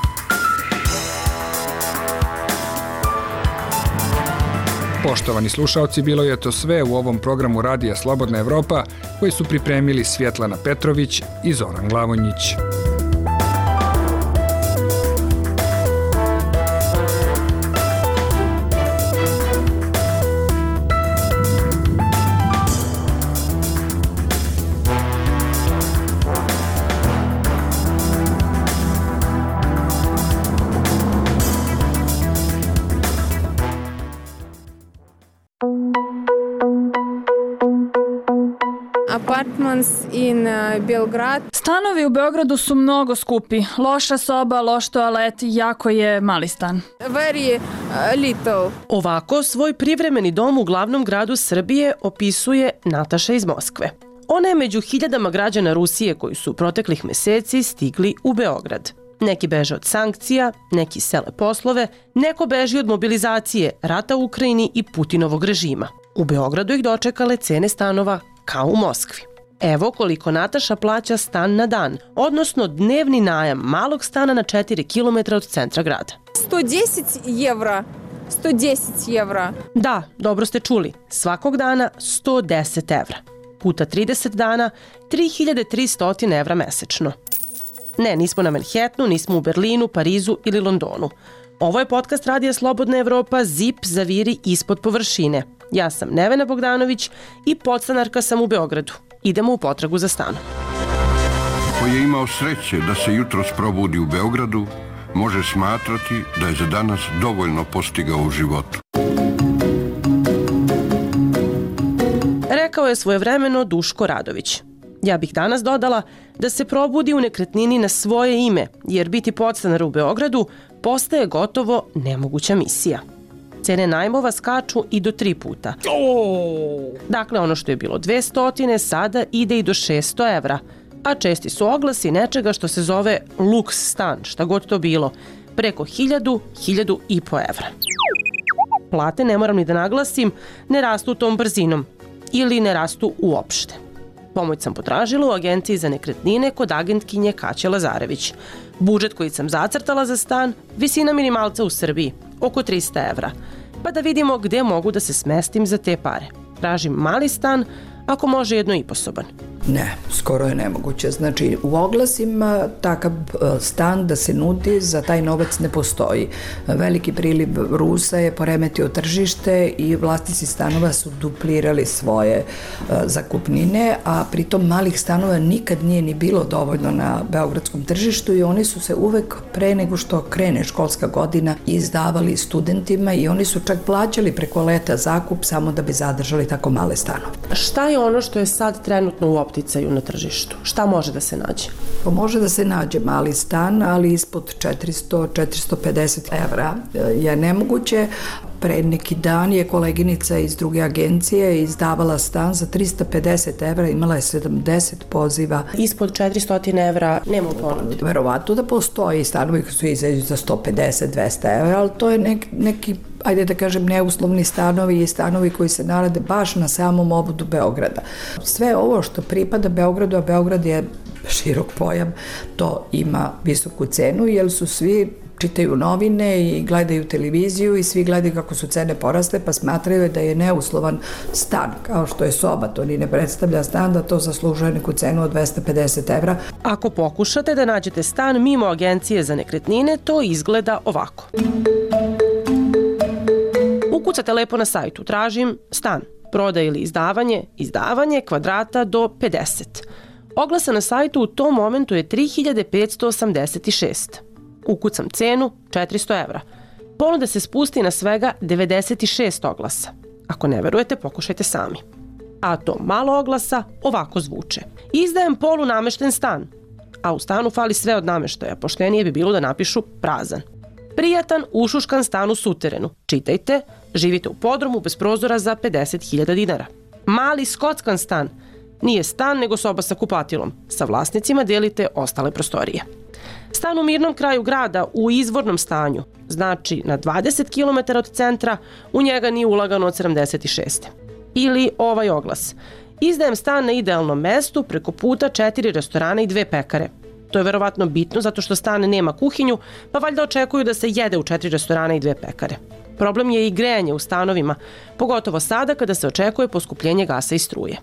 Poštovani slušaoci, bilo je to sve u ovom programu Radija Slobodna Evropa koji su pripremili Svjetlana Petrović i Zoran Glavonjić. Apartments in Belgrad. Stanovi u Beogradu su mnogo skupi. Loša soba, loš toalet, jako je mali stan. Very little. Ovako svoj privremeni dom u glavnom gradu Srbije opisuje Nataša iz Moskve. Ona je među hiljadama građana Rusije koji su proteklih meseci stigli u Beograd. Neki beže od sankcija, neki sele poslove, neko beži od mobilizacije, rata u Ukrajini i Putinovog režima. U Beogradu ih dočekale cene stanova kao u Moskvi. Evo koliko Nataša plaća stan na dan, odnosno dnevni najam malog stana na četiri kilometra od centra grada. sto deset evra. sto deset evra. Da, dobro ste čuli. Svakog dana sto deset evra. Puta trideset dana, tri hiljade tristo evra mesečno. Ne, nismo na Manhattanu, nismo u Berlinu, Parizu ili Londonu. Ovo je podcast Radija Slobodna Evropa, Zip zaviri ispod površine. Ja sam Nevena Bogdanović i podstanarka sam u Beogradu. Idemo u potragu za stanom. Ko je imao sreće da se jutros probudi u Beogradu, može smatrati da je za danas dovoljno postigao u životu. Rekao je svojevremeno Duško Radović. Ja bih danas dodala da se probudi u nekretnini na svoje ime, jer biti podstanar u Beogradu postaje gotovo nemoguća misija. Cene najmova skaču i do tri puta. Dakle, ono što je bilo dvesta sada ide i do šesto evra, a česti su oglasi nečega što se zove luks stan, šta god to bilo, preko hiljadu, hiljadu i po evra. Plate, ne moram ni da naglasim, ne rastu tom brzinom ili ne rastu uopšte. Pomoć sam potražila u agenciji za nekretnine kod agentkinje Kaće Lazarević. Budžet koji sam zacrtala za stan, visina minimalca u Srbiji, oko trista evra. Pa da vidimo gde mogu da se smestim za te pare. Tražim mali stan, ako može jedno i posoban. Ne, skoro je nemoguće. Znači, u oglasima takav stan da se nudi za taj novac ne postoji. Veliki priliv Rusa je poremetio tržište i vlasnici stanova su duplirali svoje zakupnine, a pritom malih stanova nikad nije ni bilo dovoljno na beogradskom tržištu i oni su se uvek pre nego što krene školska godina izdavali studentima i oni su čak plaćali preko leta zakup samo da bi zadržali tako male stanove. Šta je ono što je sad trenutno u opticaju na tržištu? Šta može da se nađe? Pa može da se nađe mali stan, ali ispod četiristo do četiristo pedeset evra je nemoguće. Pre neki dan je koleginica iz druge agencije izdavala stan za trista pedeset evra, imala je sedamdeset poziva. Ispod četiristo evra nema u ponudi. Verovatno da postoji stanovi koji su izađu za sto pedeset do dvesta evra, ali to je neki, neki ajde da kažem, neuslovni stanovi i stanovi koji se nalaze baš na samom obodu Beograda. Sve ovo što pripada Beogradu, a Beograd je širok pojam, to ima visoku cenu, jer su svi čitaju novine i gledaju televiziju i svi gledaju kako su cene porasle, pa smatraju da je neuslovan stan, kao što je soba, to ni ne predstavlja stan, da to zaslužuje neku cenu od dvesta pedeset evra. Ako pokušate da nađete stan mimo agencije za nekretnine, to izgleda ovako. Ukucate lepo na sajtu, tražim stan, prodaje ili izdavanje, izdavanje kvadrata do pedeset. Oglasa na sajtu u tom momentu je tri hiljade petsto osamdeset šest. Ukucam cenu, četiristo evra. Ponuda se spusti na svega devedeset šest oglasa. Ako ne verujete, pokušajte sami. A to malo oglasa ovako zvuče. Izdajem polunamešten stan, a u stanu fali sve od nameštaja, poštenije bi bilo da napišu prazan. Prijatan, ušuškan stan u suterenu. Čitajte, živite u podrumu bez prozora za pedeset hiljada dinara. Mali skockan stan. Nije stan, nego soba sa kupatilom. Sa vlasnicima delite ostale prostorije. Stan u mirnom kraju grada u izvornom stanju, znači na dvadeset kilometara od centra, u njega nije ulagano od sedamdeset šeste. Ili ovaj oglas. Izdajem stan na idealnom mestu preko puta četiri restorana i dve pekare. To je verovatno bitno zato što stan nema kuhinju, pa valjda očekuju da se jede u četiri restorana i dve pekare. Problem je i grejanje u stanovima, pogotovo sada kada se očekuje poskupljenje gasa i struje.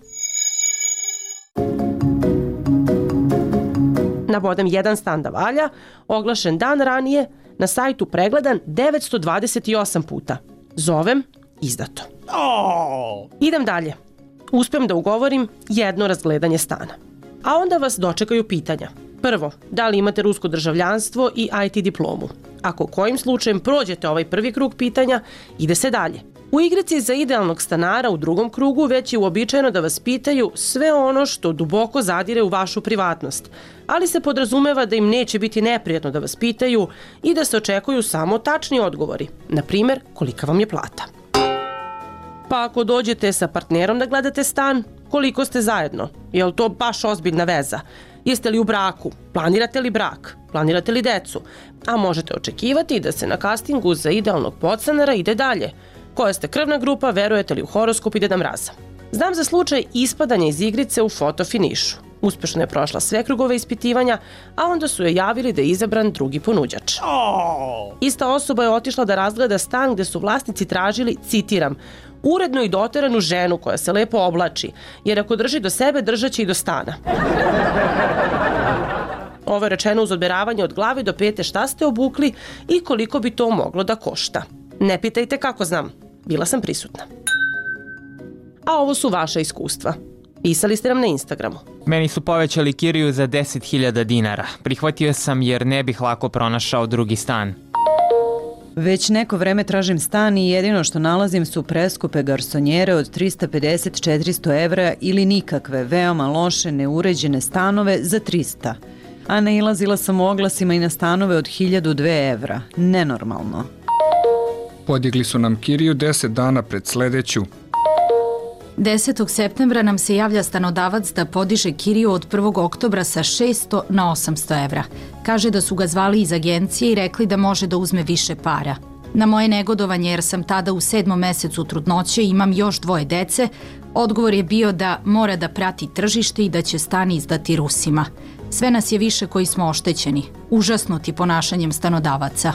Na bodem jedan stan da valja, oglašen dan ranije, na sajtu pregledan devetsto dvadeset osam puta. Zovem, izdato. Idem dalje. Uspem da ugovorim jedno razgledanje stana. A onda vas dočekaju pitanja. Prvo, da li imate rusko državljanstvo i I T diplomu? Ako kojim slučajem prođete ovaj prvi krug pitanja, ide se dalje. U igrici za idealnog stanara u drugom krugu već je uobičajeno da vas pitaju sve ono što duboko zadire u vašu privatnost, ali se podrazumeva da im neće biti neprijatno da vas pitaju i da se očekuju samo tačni odgovori. Na primjer, kolika vam je plata. Pa ako dođete sa partnerom da gledate stan, koliko ste zajedno? Je li to baš ozbiljna veza? Jeste li u braku? Planirate li brak? Planirate li decu? A možete očekivati da se na kastingu za idealnog podstanara ide dalje. Koja ste krvna grupa, verujete li u horoskop i Deda Mraza? Znam za slučaj ispadanja iz igrice u fotofinišu. Uspešno je prošla sve krugove ispitivanja, a onda su joj javili da je izabran drugi ponuđač. Ista osoba je otišla da razgleda stan gde su vlasnici tražili, citiram, urednu i doteranu ženu koja se lepo oblači, jer ako drži do sebe, držat će i do stana. Ovo je rečeno uz odmeravanje od glave do pete šta ste obukli i koliko bi to moglo da košta. Ne pitajte kako znam, bila sam prisutna. A ovo su vaša iskustva. Pisali ste nam na Instagramu. Meni su povećali kiriju za deset hiljada dinara. Prihvatio sam jer ne bih lako pronašao drugi stan. Već neko vreme tražim stan i jedino što nalazim su preskupe garsonjere od trista pedeset do četiristo evra ili nikakve, veoma loše, neuređene stanove za trista. A nailazila sam u oglasima i na stanove od hiljadu dve evra. Nenormalno. Podigli su nam kiriju deset dana pred sledeću. desetog septembra nam se javlja stanodavac da podiže kiriju od prvog oktobra sa šesto na osamsto evra. Kaže da su ga zvali iz agencije i rekli da može da uzme više para. Na moje negodovanje, jer sam tada u sedmom mesecu trudnoće i imam još dvoje dece, odgovor je bio da mora da prati tržište i da će stan izdati Rusima. Sve nas je više koji smo oštećeni, užasnuti ponašanjem stanodavaca.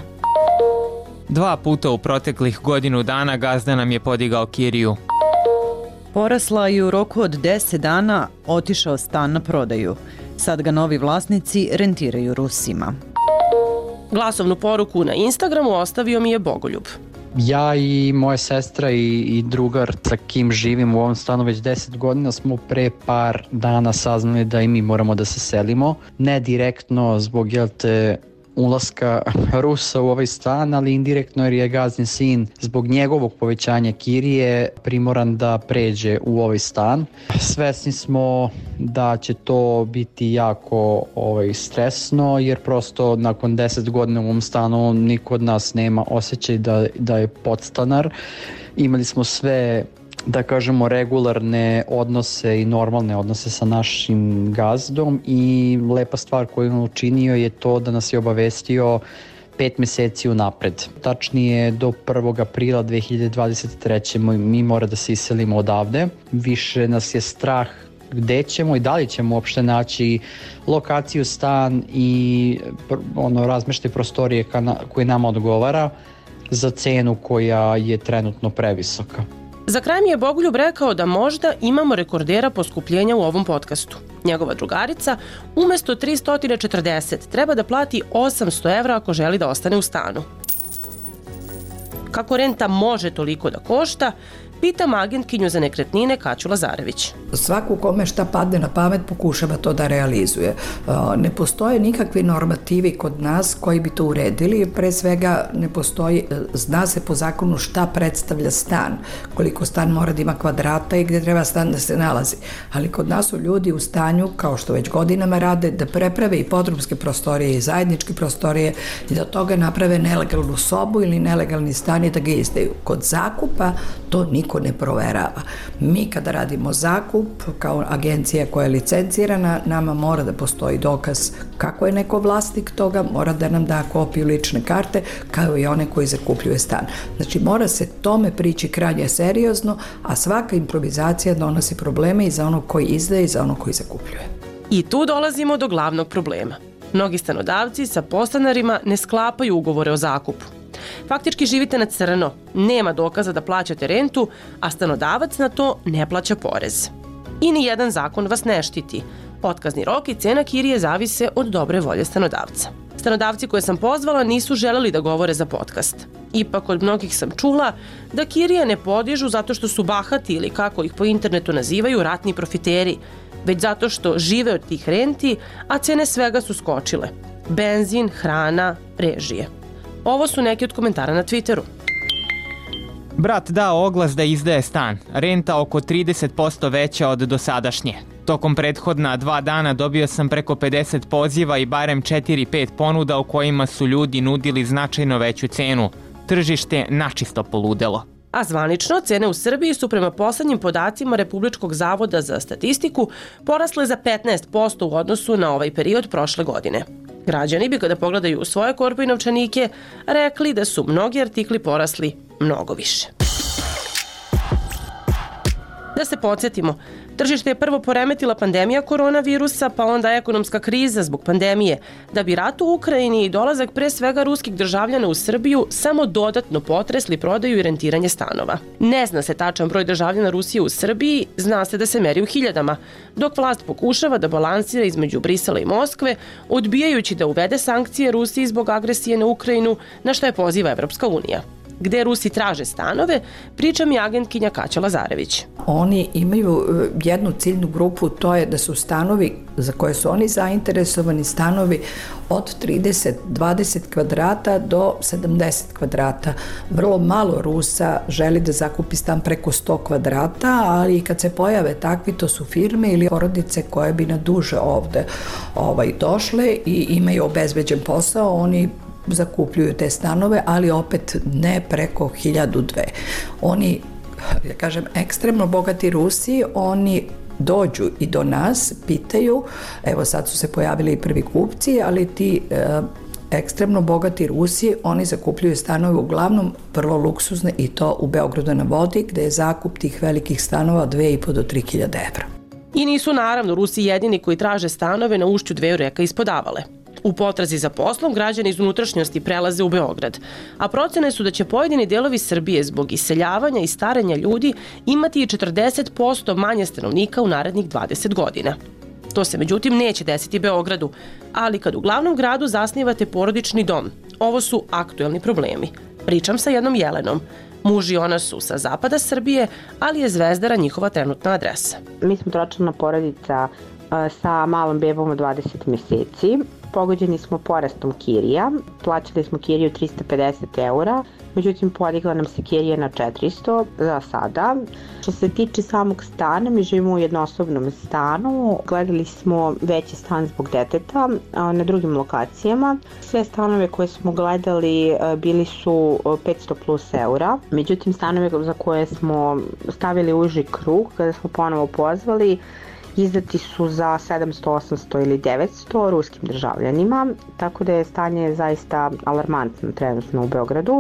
Dva puta u proteklih godinu dana gazda nam je podigao kiriju. Porasla i u roku od deset dana otišao stan na prodaju. Sad ga novi vlasnici rentiraju Rusima. Glasovnu poruku na Instagramu ostavio mi je Bogoljub. Ja i moja sestra i, i drugar sa kim živim u ovom stanu već deset godina smo pre par dana saznali da i mi moramo da se selimo. Ne direktno zbog jel te ulaska Rusa u ovaj stan, ali indirektno jer je gazdin sin zbog njegovog povećanja kirije primoran da pređe u ovaj stan. Svesni smo da će to biti jako ovaj, stresno jer prosto nakon deset godina u ovom stanu niko od nas nema osjećaj da, da je podstanar. Imali smo sve da kažemo regularne odnose i normalne odnose sa našim gazdom i lepa stvar koju on učinio je to da nas je obavestio pet meseci unapred. Tačnije do prvog aprila dve hiljade dvadeset treće mi mora da se iselimo odavde. Više nas je strah gde ćemo i da li ćemo uopšte naći lokaciju, stan i ono razmeštaj prostorije koje nama odgovara za cenu koja je trenutno previsoka. Za kraj mi je Bogoljub rekao da možda imamo rekordera poskupljenja u ovom podcastu. Njegova drugarica umesto tristo četrdeset treba da plati osamsto evra ako želi da ostane u stanu. Kako renta može toliko da košta, pitam agentkinju za nekretnine Kaću Lazarević. Svaku kome šta padne na pamet pokušava to da realizuje. Ne postoje nikakvi normativi kod nas koji bi to uredili. Pre svega ne postoji, zna se po zakonu šta predstavlja stan, koliko stan mora da ima kvadrata i gde treba stan da se nalazi. Ali kod nas su ljudi u stanju, kao što već godinama rade, da preprave i podrumske prostorije i zajedničke prostorije i da od toga naprave nelegalnu sobu ili nelegalni stan i da ga izdaju. Kod zakupa to niko ne proverava. Mi kada radimo zakup, kao agencija koja je licencirana, nama mora da postoji dokaz kako je neko vlasnik toga, mora da nam da kopiju lične karte, kao i one koji zakupljuje stan. Znači, mora se tome prići krajnje seriozno, a svaka improvizacija donosi probleme i za onog koji izdaje i za onog koji zakupljuje. I tu dolazimo do glavnog problema. Mnogi stanodavci sa podstanarima ne sklapaju ugovore o zakupu. Faktički živite na crno, nema dokaza da plaćate rentu, a stanodavac na to ne plaća porez. I ni jedan zakon vas ne štiti. Otkazni rok i cena kirije zavise od dobre volje stanodavca. Stanodavci koje sam pozvala nisu želeli da govore za podcast. Ipak od mnogih sam čula da kirije ne podižu zato što su bahati ili kako ih po internetu nazivaju ratni profiteri, već zato što žive od tih renti, a cene svega su skočile. Benzin, hrana, režije. Ovo su neki od komentara na Twitteru. Brat dao oglas da izdaje stan, renta oko trideset posto veća od dosadašnje. Tokom prethodna dva dana dobio sam preko pedeset poziva i barem četiri pet ponuda u kojima su ljudi nudili značajno veću cenu. Tržište načisto poludelo. A zvanično, cene u Srbiji su prema poslednjim podacima Republičkog zavoda za statistiku porasle za petnaest posto u odnosu na ovaj period prošle godine. Građani bi kada pogledaju u svoje korpe i novčanike rekli da su mnogi artikli porasli mnogo više. Da se podsjetimo, tržište je prvo poremetila pandemija koronavirusa, pa onda ekonomska kriza zbog pandemije, da bi rat u Ukrajini i dolazak pre svega ruskih državljana u Srbiju samo dodatno potresli prodaju i rentiranje stanova. Ne zna se tačan broj državljana Rusije u Srbiji, zna se da se meri u hiljadama, dok vlast pokušava da balansira između Brisela i Moskve, odbijajući da uvede sankcije Rusiji zbog agresije na Ukrajinu, na što je poziva Evropska unija. Gde Rusi traže stanove, priča mi agentkinja Kaća Lazarević. Oni imaju jednu ciljnu grupu, to je da su stanovi za koje su oni zainteresovani, stanovi od trideset do dvadeset kvadrata do sedamdeset kvadrata. Vrlo malo Rusa želi da zakupi stan preko sto kvadrata, ali kad se pojave takvi, to su firme ili porodice koje bi na duže ovde ovaj, došle i imaju obezbeđen posao, oni zakupljuju te stanove, ali opet ne preko hiljadu dve. Oni, ja kažem, ekstremno bogati Rusi, oni dođu i do nas, pitaju, evo sad su se pojavili i prvi kupci, ali ti e, ekstremno bogati Rusi, oni zakupljuju stanove uglavnom prvo luksuzne i to u Beogradu na vodi, gde je zakup tih velikih stanova dve i po do tri hiljade evra. I nisu naravno Rusi jedini koji traže stanove na ušću dveju reka ispod Avale. U potrazi za poslom građani iz unutrašnjosti prelaze u Beograd, a procene su da će pojedini delovi Srbije zbog iseljavanja i starenja ljudi imati i četrdeset posto manje stanovnika u narednih dvadeset godina. To se međutim neće desiti Beogradu, ali kad u glavnom gradu zasnivate porodični dom, ovo su aktuelni problemi. Pričam sa jednom Jelenom. Muž i ona su sa zapada Srbije, ali je Zvezdara njihova trenutna adresa. Mi smo tročlana porodica sa malom bebom od dvadeset meseci. Pogođeni smo porastom kirija, plaćali smo kiriju trista pedeset eura, međutim podigla nam se kirija na četiristo za sada. Što se tiče samog stana, mi živimo u jednosobnom stanu, gledali smo veći stan zbog deteta na drugim lokacijama. Sve stanove koje smo gledali bili su petsto plus eura, međutim stanove za koje smo stavili uži krug, kada smo ponovo pozvali, izdati su za sedamsto, osamsto ili devetsto ruskim državljanima, tako da je stanje zaista alarmantno trenutno u Beogradu.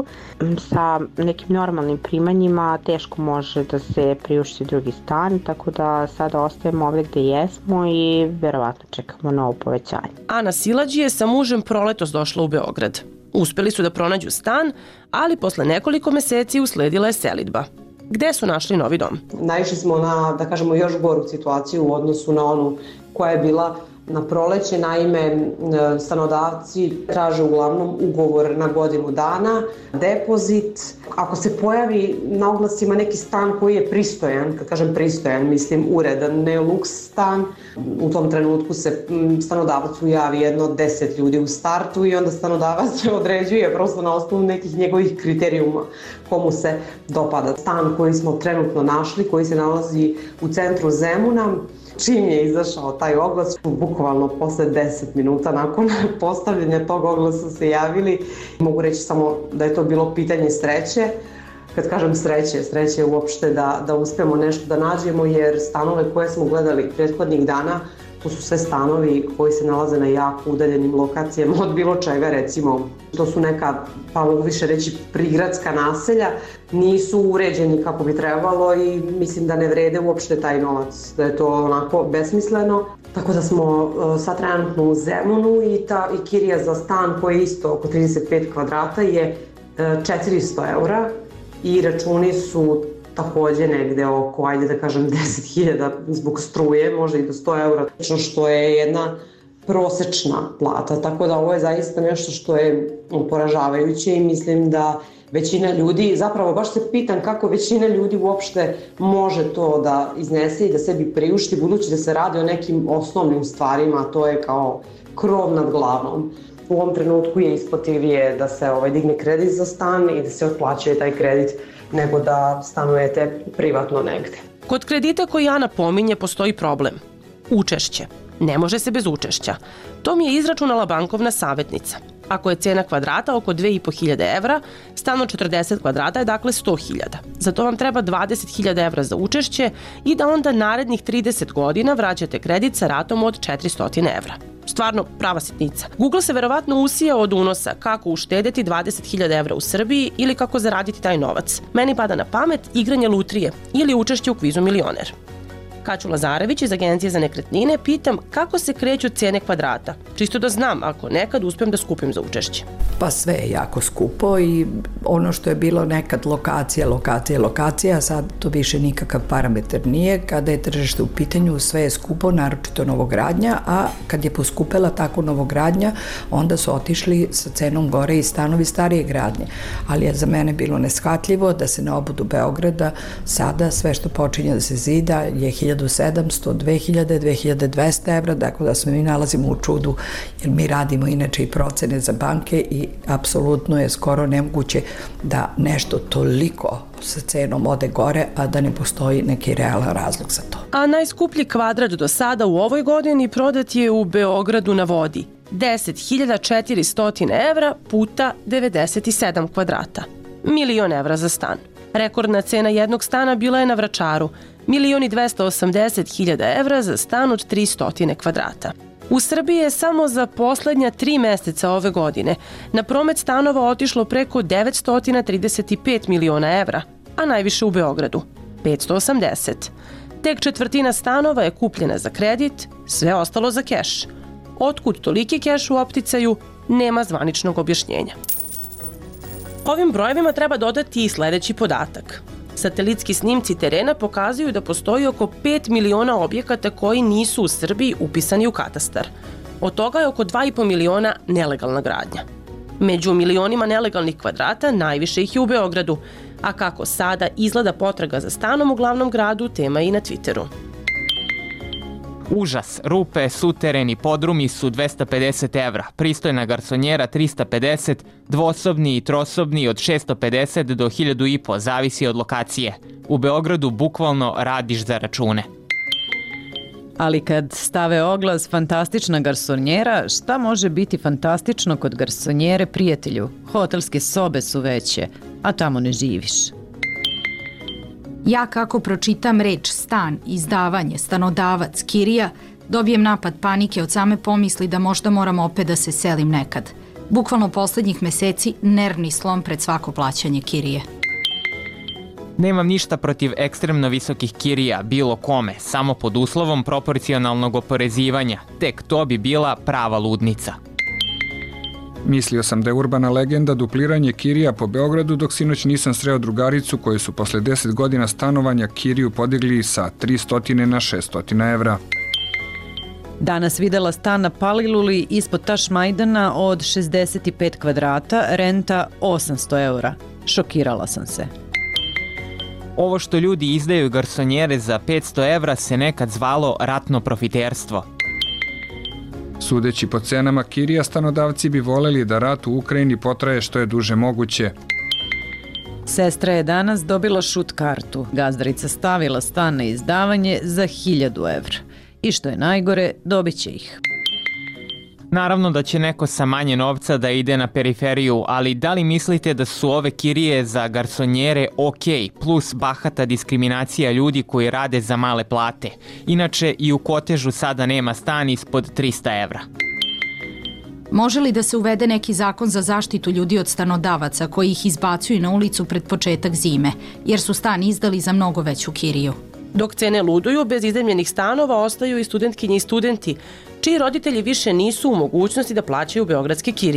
Sa nekim normalnim primanjima teško može da se priušti drugi stan, tako da sada ostajemo ovde gde jesmo i verovatno čekamo novo povećanje. Ana Silađi je sa mužem proletos došla u Beograd. Uspeli su da pronađu stan, ali posle nekoliko meseci usledila je selidba. Gde su našli novi dom? Naišli smo na, da kažemo, još goru situaciju u odnosu na onu koja je bila na proleće. Naime, stanodavci traže uglavnom ugovor na godinu dana, depozit. Ako se pojavi na oglasima neki stan koji je pristojan, kad kažem pristojan, mislim uredan, ne luks stan, u tom trenutku se stanodavacu javi jedno deset ljudi u startu i onda stanodavac određuje prosto na osnovu nekih njegovih kriterijuma komu se dopada. Stan koji smo trenutno našli, koji se nalazi u centru Zemuna, čim je izašao taj oglas, bukvalno posle deset minuta nakon postavljanja tog oglasa se javili. Mogu reći samo da je to bilo pitanje sreće. Kad kažem sreće, sreće je uopšte da, da uspemo nešto da nađemo, jer stanove koje smo gledali prethodnih dana, to su sve stanovi koji se nalaze na jako udaljenim lokacijama od bilo čega, recimo. To su neka, pa mogu više reći, prigradska naselja, nisu uređeni kako bi trebalo i mislim da ne vrede uopšte taj novac, da je to onako besmisleno. Tako da smo uh, sad trenutno u Zemunu i, ta, i kirija za stan koji je isto oko trideset pet kvadrata je četiristo eura i računi su takođe negde oko, ajde da kažem, deset hiljada zbog struje, možda i do sto eura, što je jedna prosečna plata. Tako da ovo je zaista nešto što je poražavajuće i mislim da većina ljudi, zapravo baš se pitam kako većina ljudi uopšte može to da iznese i da sebi priušti, budući da se radi o nekim osnovnim stvarima, a to je kao krov nad glavom. U ovom trenutku je isplativije da se ovaj, digne kredit za stan i da se otplaćuje taj kredit nego da stanujete privatno negde. Kod kredita koji Ana pominje postoji problem. Učešće. Ne može se bez učešća. To mi je izračunala bankovna savjetnica. Ako je cena kvadrata oko dve i po hiljade evra, stan od četrdeset kvadrata je dakle sto hiljada. Za to vam treba dvadeset hiljada evra za učešće i da onda narednih trideset godina vraćate kredit sa ratom od četiristo evra. Stvarno, prava sitnica. Google se verovatno usija od unosa kako uštedeti dvadeset hiljada evra u Srbiji ili kako zaraditi taj novac. Meni pada na pamet igranje lutrije ili učešće u kvizu Milioner. Kaću Lazarević iz Agencije za nekretnine pitam kako se kreću cene kvadrata. Čisto da znam ako nekad uspem da skupim za učešće. Pa sve je jako skupo i ono što je bilo nekad lokacija, lokacija, lokacija, sad to više nikakav parametar nije. Kada je tržište u pitanju, sve je skupo, naročito novogradnja, a kad je poskupela tako novogradnja, onda su otišli sa cenom gore i stanovi starije gradnje. Ali je za mene bilo neshvatljivo da se na obodu Beograda sada sve što počinje da se zida je hiljadu sedamsto, dve hiljade, dve hiljade dvesta evra, dakle da se mi nalazimo u čudu, jer mi radimo inače i procene za banke i apsolutno je skoro nemoguće da nešto toliko sa cenom ode gore, a da ne postoji neki realan razlog za to. A najskuplji kvadrat do sada u ovoj godini prodat je u Beogradu na vodi. deset hiljada četiristo evra puta devedeset sedam kvadrata. Milion evra za stan. Rekordna cena jednog stana bila je na Vračaru. Milion i dvesta osamdeset hiljada evra za stan od tristo kvadrata. U Srbiji je samo za poslednja tri meseca ove godine na promet stanova otišlo preko devetsto trideset pet miliona evra, a najviše u Beogradu, petsto osamdeset. Tek četvrtina stanova je kupljena za kredit, sve ostalo za keš. Otkud toliki keš u opticaju, nema zvaničnog objašnjenja. Ovim brojevima treba dodati i sledeći podatak. Satelitski snimci terena pokazuju da postoji oko pet miliona objekata koji nisu u Srbiji upisani u katastar. Od toga je oko dva i po miliona nelegalna gradnja. Među milionima nelegalnih kvadrata najviše ih je u Beogradu, a kako sada izgleda potraga za stanom u glavnom gradu, tema je i na Twitteru. Užas, rupe, suteren i podrumi su dvesta pedeset evra, pristojna garsonjera trista pedeset, dvosobni i trosobni od šesto pedeset do hiljadu i po, zavisi od lokacije. U Beogradu bukvalno radiš za račune. Ali kad stave oglas fantastična garsonjera, šta može biti fantastično kod garsonjere, prijatelju? Hotelske sobe su veće, a tamo ne živiš. Ja kako pročitam reč stan, izdavanje, stanodavac, kirija, dobijem napad panike od same pomisli da možda moram opet da se selim nekad. Bukvalno poslednjih meseci nervni slom pred svako plaćanje kirije. Nemam ništa protiv ekstremno visokih kirija, bilo kome, samo pod uslovom proporcionalnog oporezivanja. Tek to bi bila prava ludnica. Mislio sam da je urbana legenda dupliranje kirija po Beogradu, dok sinoć nisam sreo drugaricu koji su posle deset godina stanovanja kiriju podigli sa tristo na šesto evra. Danas videla stan na Paliluli ispod Tašmajdana od šezdeset pet kvadrata, renta osamsto eura. Šokirala sam se. Ovo što ljudi izdaju garsonjere za petsto evra se nekad zvalo ratno profiterstvo. Sudeći po cenama kirija, stanodavci bi voleli da rat u Ukrajini potraje što je duže moguće. Sestra je danas dobila šut kartu. Gazdarica stavila stan na izdavanje za hiljadu evra. I što je najgore, dobit će ih. Naravno da će neko sa manje novca da ide na periferiju, ali da li mislite da su ove kirije za garsonjere ok, plus bahata diskriminacija ljudi koji rade za male plate? Inače, i u Kotežu sada nema stan ispod trista evra. Može li da se uvede neki zakon za zaštitu ljudi od stanodavaca koji ih izbacuju na ulicu pred početak zime, jer su stan izdali za mnogo veću kiriju? Dok cene luduju, bez iznajmljenih stanova ostaju i studentkinje i studenti, čiji roditelji više nisu u mogućnosti da plaćaju beogradske kirije.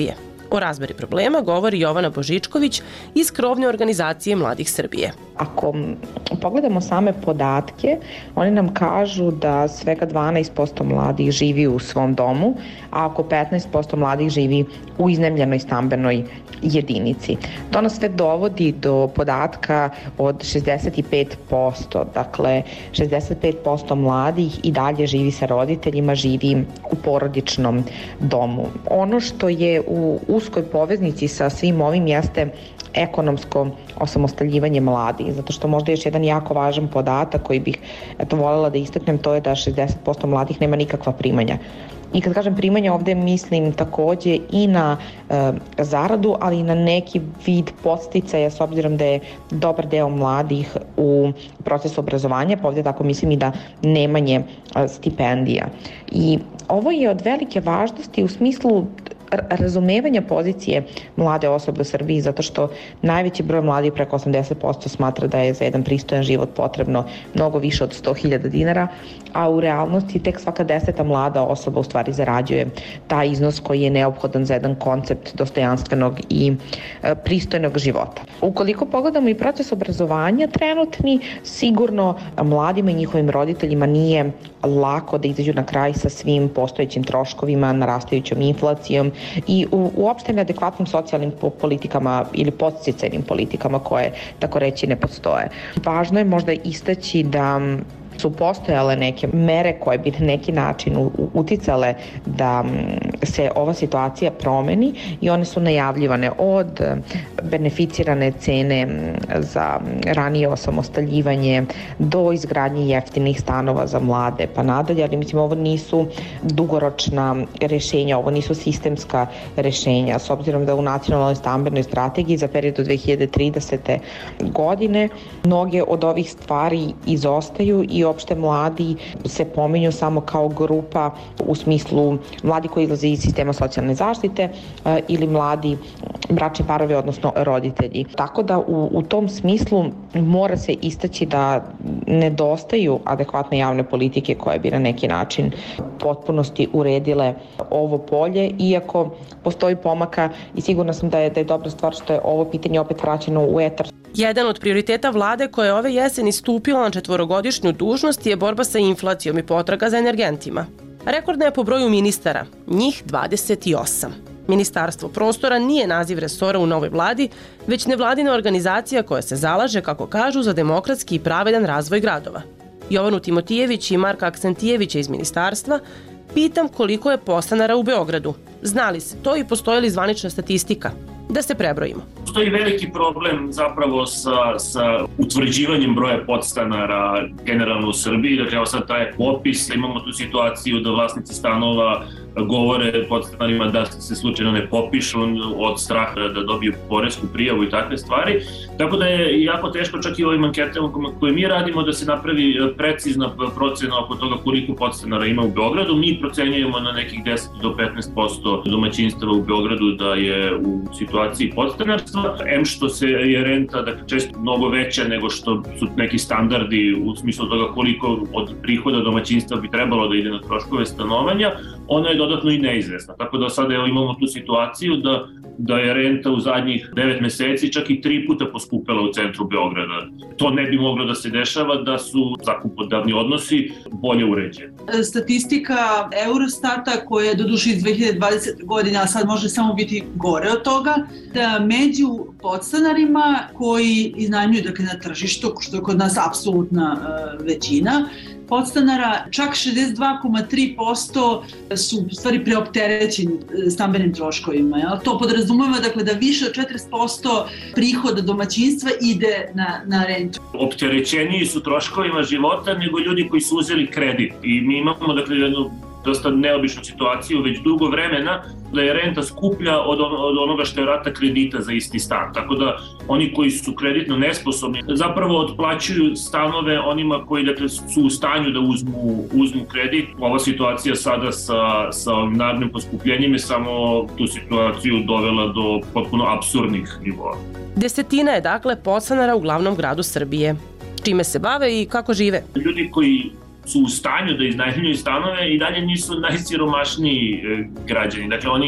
O razmeri problema govori Jovana Božičković iz krovne organizacije Mladih Srbije. Ako pogledamo same podatke, oni nam kažu da svega dvanaest posto mladih živi u svom domu, a oko petnaest posto mladih živi u iznajmljenoj stambenoj jedinici. To nas sve dovodi do podatka od šezdeset pet posto. Dakle, šezdeset pet posto mladih i dalje živi sa roditeljima, živi u porodičnom domu. Ono što je u uskoj poveznici sa svim ovim jeste ekonomsko osamostaljivanje mladih, zato što možda još jedan jako važan podatak koji bih eto, voljela da istaknem, to je da šezdeset posto mladih nema nikakva primanja. I kad kažem primanja, ovde mislim takođe i na e, zaradu, ali i na neki vid podsticaja, s obzirom da je dobar deo mladih u procesu obrazovanja, pa ovde tako mislim i da nemanje e, stipendija. I ovo je od velike važnosti u smislu razumevanja pozicije mlade osobe u Srbiji, zato što najveći broj mladih, preko osamdeset posto, smatra da je za jedan pristojan život potrebno mnogo više od sto hiljada dinara, a u realnosti tek svaka deseta mlada osoba u stvari zarađuje taj iznos koji je neophodan za jedan koncept dostojanstvenog i pristojnog života. Ukoliko pogledamo i proces obrazovanja trenutni, sigurno mladima i njihovim roditeljima nije lako da izađu na kraj sa svim postojećim troškovima, narastajućom inflacijom i u, uopšte neadekvatnim socijalnim politikama ili podsticajnim politikama koje, tako reći, ne postoje. Važno je možda istaći da su postojale neke mere koje bi na neki način uticale da se ova situacija promeni i one su najavljivane od beneficirane cene za ranije osamostaljivanje do izgradnje jeftinih stanova za mlade pa nadalje, ali mislim ovo nisu dugoročna rešenja, ovo nisu sistemska rešenja, s obzirom da u nacionalnoj stambenoj strategiji za period do dve hiljade tridesete. godine mnoge od ovih stvari izostaju i opšte mladi se pominju samo kao grupa u smislu mladi koji izlaze iz sistema socijalne zaštite ili mladi bračni parovi, odnosno roditelji. Tako da u, u tom smislu mora se istaći da nedostaju adekvatne javne politike koje bi na neki način potpunosti uredile ovo polje, iako postoji pomaka i sigurna sam da je, da je dobra stvar što je ovo pitanje opet vraćeno u etar. Jedan od prioriteta vlade koja je ove jeseni stupila na četvorogodišnju dužnost je borba sa inflacijom i potraga za energentima. Rekordna je po broju ministara, njih dvadeset osam. Ministarstvo prostora nije naziv resora u novoj vladi, već nevladina organizacija koja se zalaže, kako kažu, za demokratski i pravedan razvoj gradova. Jovanu Timotijević i Marka Aksentijevića iz ministarstva pitam koliko je podstanara u Beogradu. Znali se to i postoji li zvanična statistika? Da se prebrojimo. Postoji veliki problem zapravo sa, sa utvrđivanjem broja podstanara generalno u Srbiji. Dakle, evo sad taj popis, imamo tu situaciju da vlasnici stanova govore podstanarima da se slučajno ne popišu od straha da dobiju poresku prijavu i takve stvari. Tako da je jako teško čak i ovim anketama koje mi radimo da se napravi precizna procena oko toga koliko podstanara ima u Beogradu. Mi procenjujemo na nekih deset do petnaest posto domaćinstava u Beogradu da je u situaciji podstanarstva. Em što se je renta dakle, često mnogo veća nego što su neki standardi u smislu toga koliko od prihoda domaćinstva bi trebalo da ide na troškove stanovanja, ona je dodatno i neizvesna. Tako da sada evo, imamo tu situaciju da, da je renta u zadnjih devet meseci čak i tri puta poskupela u centru Beograda. To ne bi moglo da se dešava da su zakupodavni odnosi bolje uređeni. Statistika Eurostata koja je doduše iz dve hiljade dvadesete. godine, a sad može samo biti gore od toga, da među podstanarima koji iznajmljuju dakle, na tržištu, što je kod nas apsolutna uh, većina, podstanara, čak šezdeset dva zarez tri posto su u stvari preopterećeni stambenim troškovima. Jel? To podrazumeva dakle, da više od četrdeset posto prihoda domaćinstva ide na, na rentu. Opterećeniji su troškovima života nego ljudi koji su uzeli kredit. I mi imamo dakle, jednu dosta neobičnu situaciju već dugo vremena da je renta skuplja od, on, od onoga što je rata kredita za isti stan. Tako da oni koji su kreditno nesposobni zapravo otplaćuju stanove onima koji dakle, su u stanju da uzmu, uzmu kredit. Ova situacija sada sa, sa ovim narednim poskupljenjem je samo tu situaciju dovela do potpuno apsurdnih nivoa. Desetina je dakle podstanara u glavnom gradu Srbije. Čime se bave i kako žive? Ljudi koji su u stanju da iznajmljuju stanove i dalje nisu najsiromašniji građani. Dakle, oni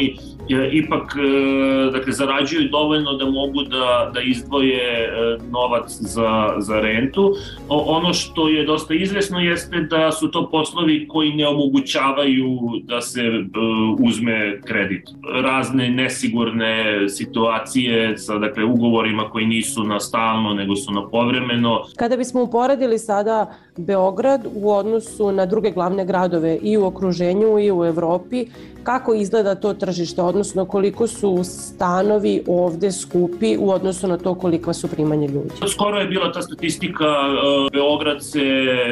ipak dakle, zarađuju dovoljno da mogu da, da izdvoje novac za, za rentu. Ono što je dosta izvesno jeste da su to poslovi koji ne omogućavaju da se uzme kredit. Razne nesigurne situacije sa dakle, ugovorima koji nisu na stalno nego su na povremeno. Kada bismo uporedili sada Beograd u odnosu na druge glavne gradove i u okruženju i u Evropi, kako izgleda to tržište, odnosno koliko su stanovi ovde skupi u odnosu na to koliko su primanje ljudi? Skoro je bila ta statistika, Beograd se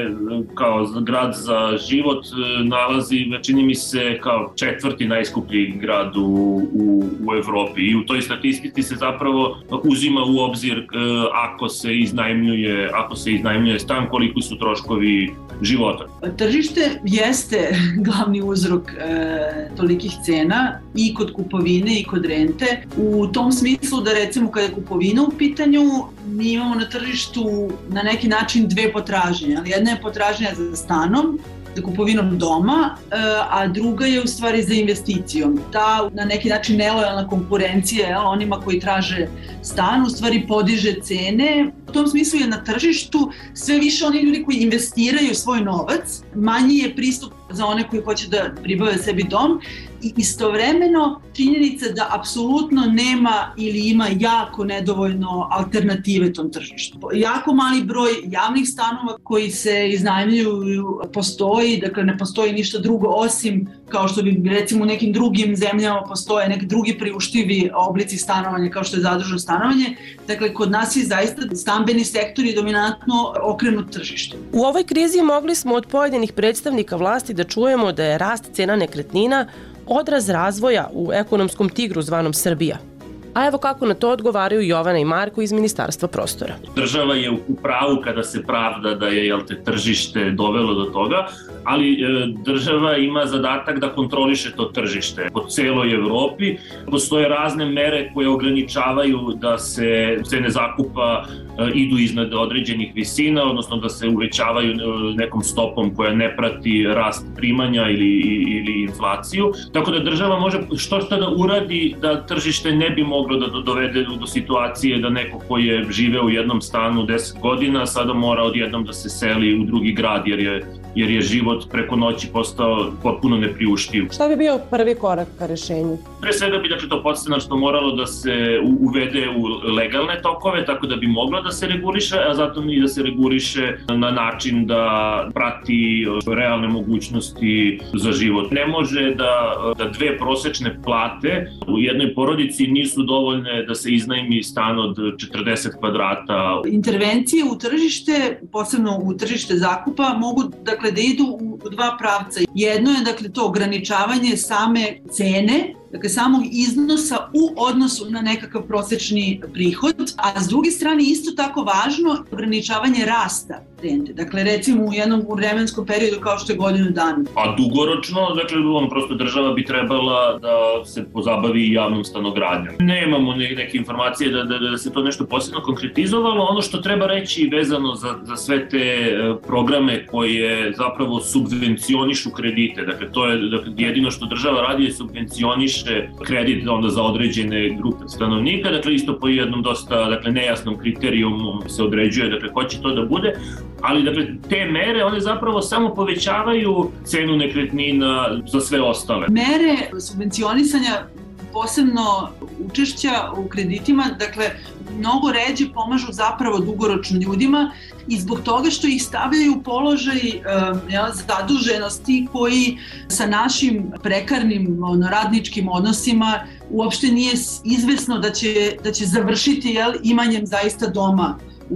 kao grad za život nalazi, čini mi se, kao četvrti najskuplji grad u, u, u Evropi i u toj statistici se zapravo uzima u obzir ako se iznajmljuje, ako se iznajmljuje stan, koliko su troškovi života. Tržište jeste glavni uzrok e, tolikih cena i kod kupovine i kod rente. U tom smislu da recimo kada je kupovina u pitanju, mi imamo na tržištu na neki način dve potražnje, ali jedna je potražnja za stanom, za kupovinom doma, a druga je u stvari za investicijom. Ta na neki način nelojalna konkurencija onima koji traže stan u stvari podiže cene. U tom smislu je na tržištu sve više oni ljudi koji investiraju svoj novac, manji je pristup za one koji hoće da pribave sebi dom i istovremeno činjenica da apsolutno nema ili ima jako nedovoljno alternative tom tržištu. Jako mali broj javnih stanova koji se iznajmljuju postoji, dakle ne postoji ništa drugo osim kao što bi recimo u nekim drugim zemljama postoje neki drugi priuštivi oblici stanovanja kao što je zadružno stanovanje. Dakle, kod nas je zaista stambeni sektor i dominantno okrenut tržištu. U ovoj krizi mogli smo od pojedinih predstavnika vlasti da čujemo da je rast cena nekretnina odraz razvoja u ekonomskom tigru zvanom Srbija. A evo kako na to odgovaraju Jovana i Marko iz Ministarstva prostora. Država je u pravu kada se pravda da je jel te, tržište dovelo do toga, ali e, država ima zadatak da kontroliše to tržište. Po celoj Evropi postoje razne mere koje ograničavaju da se cene zakupa e, idu iznad određenih visina, odnosno da se uvećavaju nekom stopom koja ne prati rast primanja ili, ili inflaciju. Tako da država može što što da uradi da tržište ne bi moglo da dovede do situacije da neko koji je živeo u jednom stanu deset godina sada mora odjednom da se seli u drugi grad jer je, jer je život preko noći postao potpuno nepriuštiv. Šta bi bio prvi korak ka rešenju? Pre svega bi dakle, to podstanarstvo moralo da se uvede u legalne tokove, tako da bi moglo da se reguliše, a zatim i da se reguliše na način da prati realne mogućnosti za život. Ne može da, da dve prosečne plate u jednoj porodici nisu dovoljne da se iznajmi stan od četrdeset kvadrata. Intervencije u tržište, posebno u tržište zakupa, mogu dakle, da idu u dva pravca. Jedno je dakle, to ograničavanje same cene, dakle samog iznosa u odnosu na nekakav prosečni prihod, a s druge strane isto tako važno ograničavanje rasta rente. Dakle, recimo u jednom vremenskom periodu kao što je godinu dana. A dugoročno, dakle, on prosto država bi trebala da se pozabavi javnom stanogradnjom. Nemamo neke informacije da, da, da se to nešto posebno konkretizovalo. Ono što treba reći vezano za, za sve te programe koje zapravo subvencionišu kredite, dakle, to je dakle, jedino što država radi je subvencioniše kredit onda za određene grupe stanovnika, dakle, isto po jednom dosta dakle, nejasnom kriterijumu se određuje, dakle, ko će to da bude. Ali dakle, te mere, one zapravo samo povećavaju cenu nekretnina za sve ostale. Mere subvencionisanja, posebno učešća u kreditima, dakle, mnogo ređe pomažu zapravo dugoročno ljudima i zbog toga što ih stavljaju u položaj uh, zaduženosti koji sa našim prekarnim ono, radničkim odnosima uopšte nije izvesno da će, da će završiti jel, imanjem zaista doma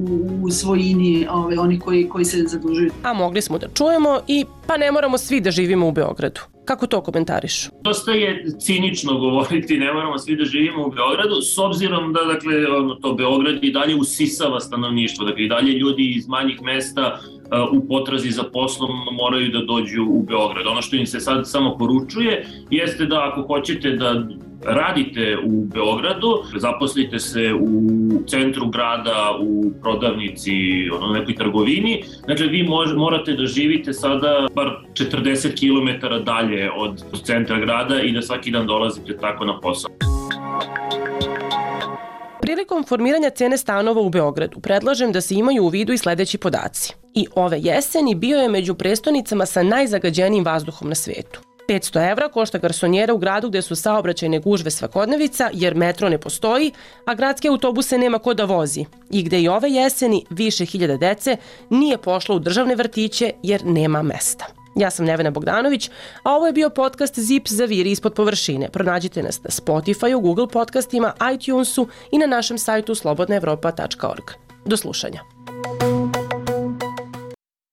u svojini ove, oni koji, koji se zadužuju. A mogli smo da čujemo i pa ne moramo svi da živimo u Beogradu. Kako to komentariš? Dosta je cinično govoriti, ne moramo svi da živimo u Beogradu, s obzirom da dakle, ono, to Beograd i dalje usisava stanovništvo, dakle i dalje ljudi iz manjih mesta uh, u potrazi za poslom moraju da dođu u Beograd. Ono što im se sad samo poručuje jeste da ako hoćete da radite u Beogradu, zaposlite se u centru grada, u prodavnici, ono, nekoj trgovini, dakle vi mož, morate da živite sada bar četrdeset kilometara dalje od centra grada i da svaki dan dolazite tako na posao. Prilikom formiranja cene stanova u Beogradu predlažem da se imaju u vidu i sledeći podaci. I ove jeseni bio je među prestonicama sa najzagađenijim vazduhom na svetu. petsto evra košta garsonjera u gradu gde su saobraćajne gužve svakodnevica jer metro ne postoji, a gradske autobuse nema ko da vozi i gde i ove jeseni više hiljada dece nije pošlo u državne vrtiće jer nema mesta. Ja sam Nevena Bogdanović, a ovo je bio podcast Zip zaviri ispod površine. Pronađite nas na Spotify, Google podcastima, iTunesu i na našem sajtu slobodna evropa tačka org. Do slušanja.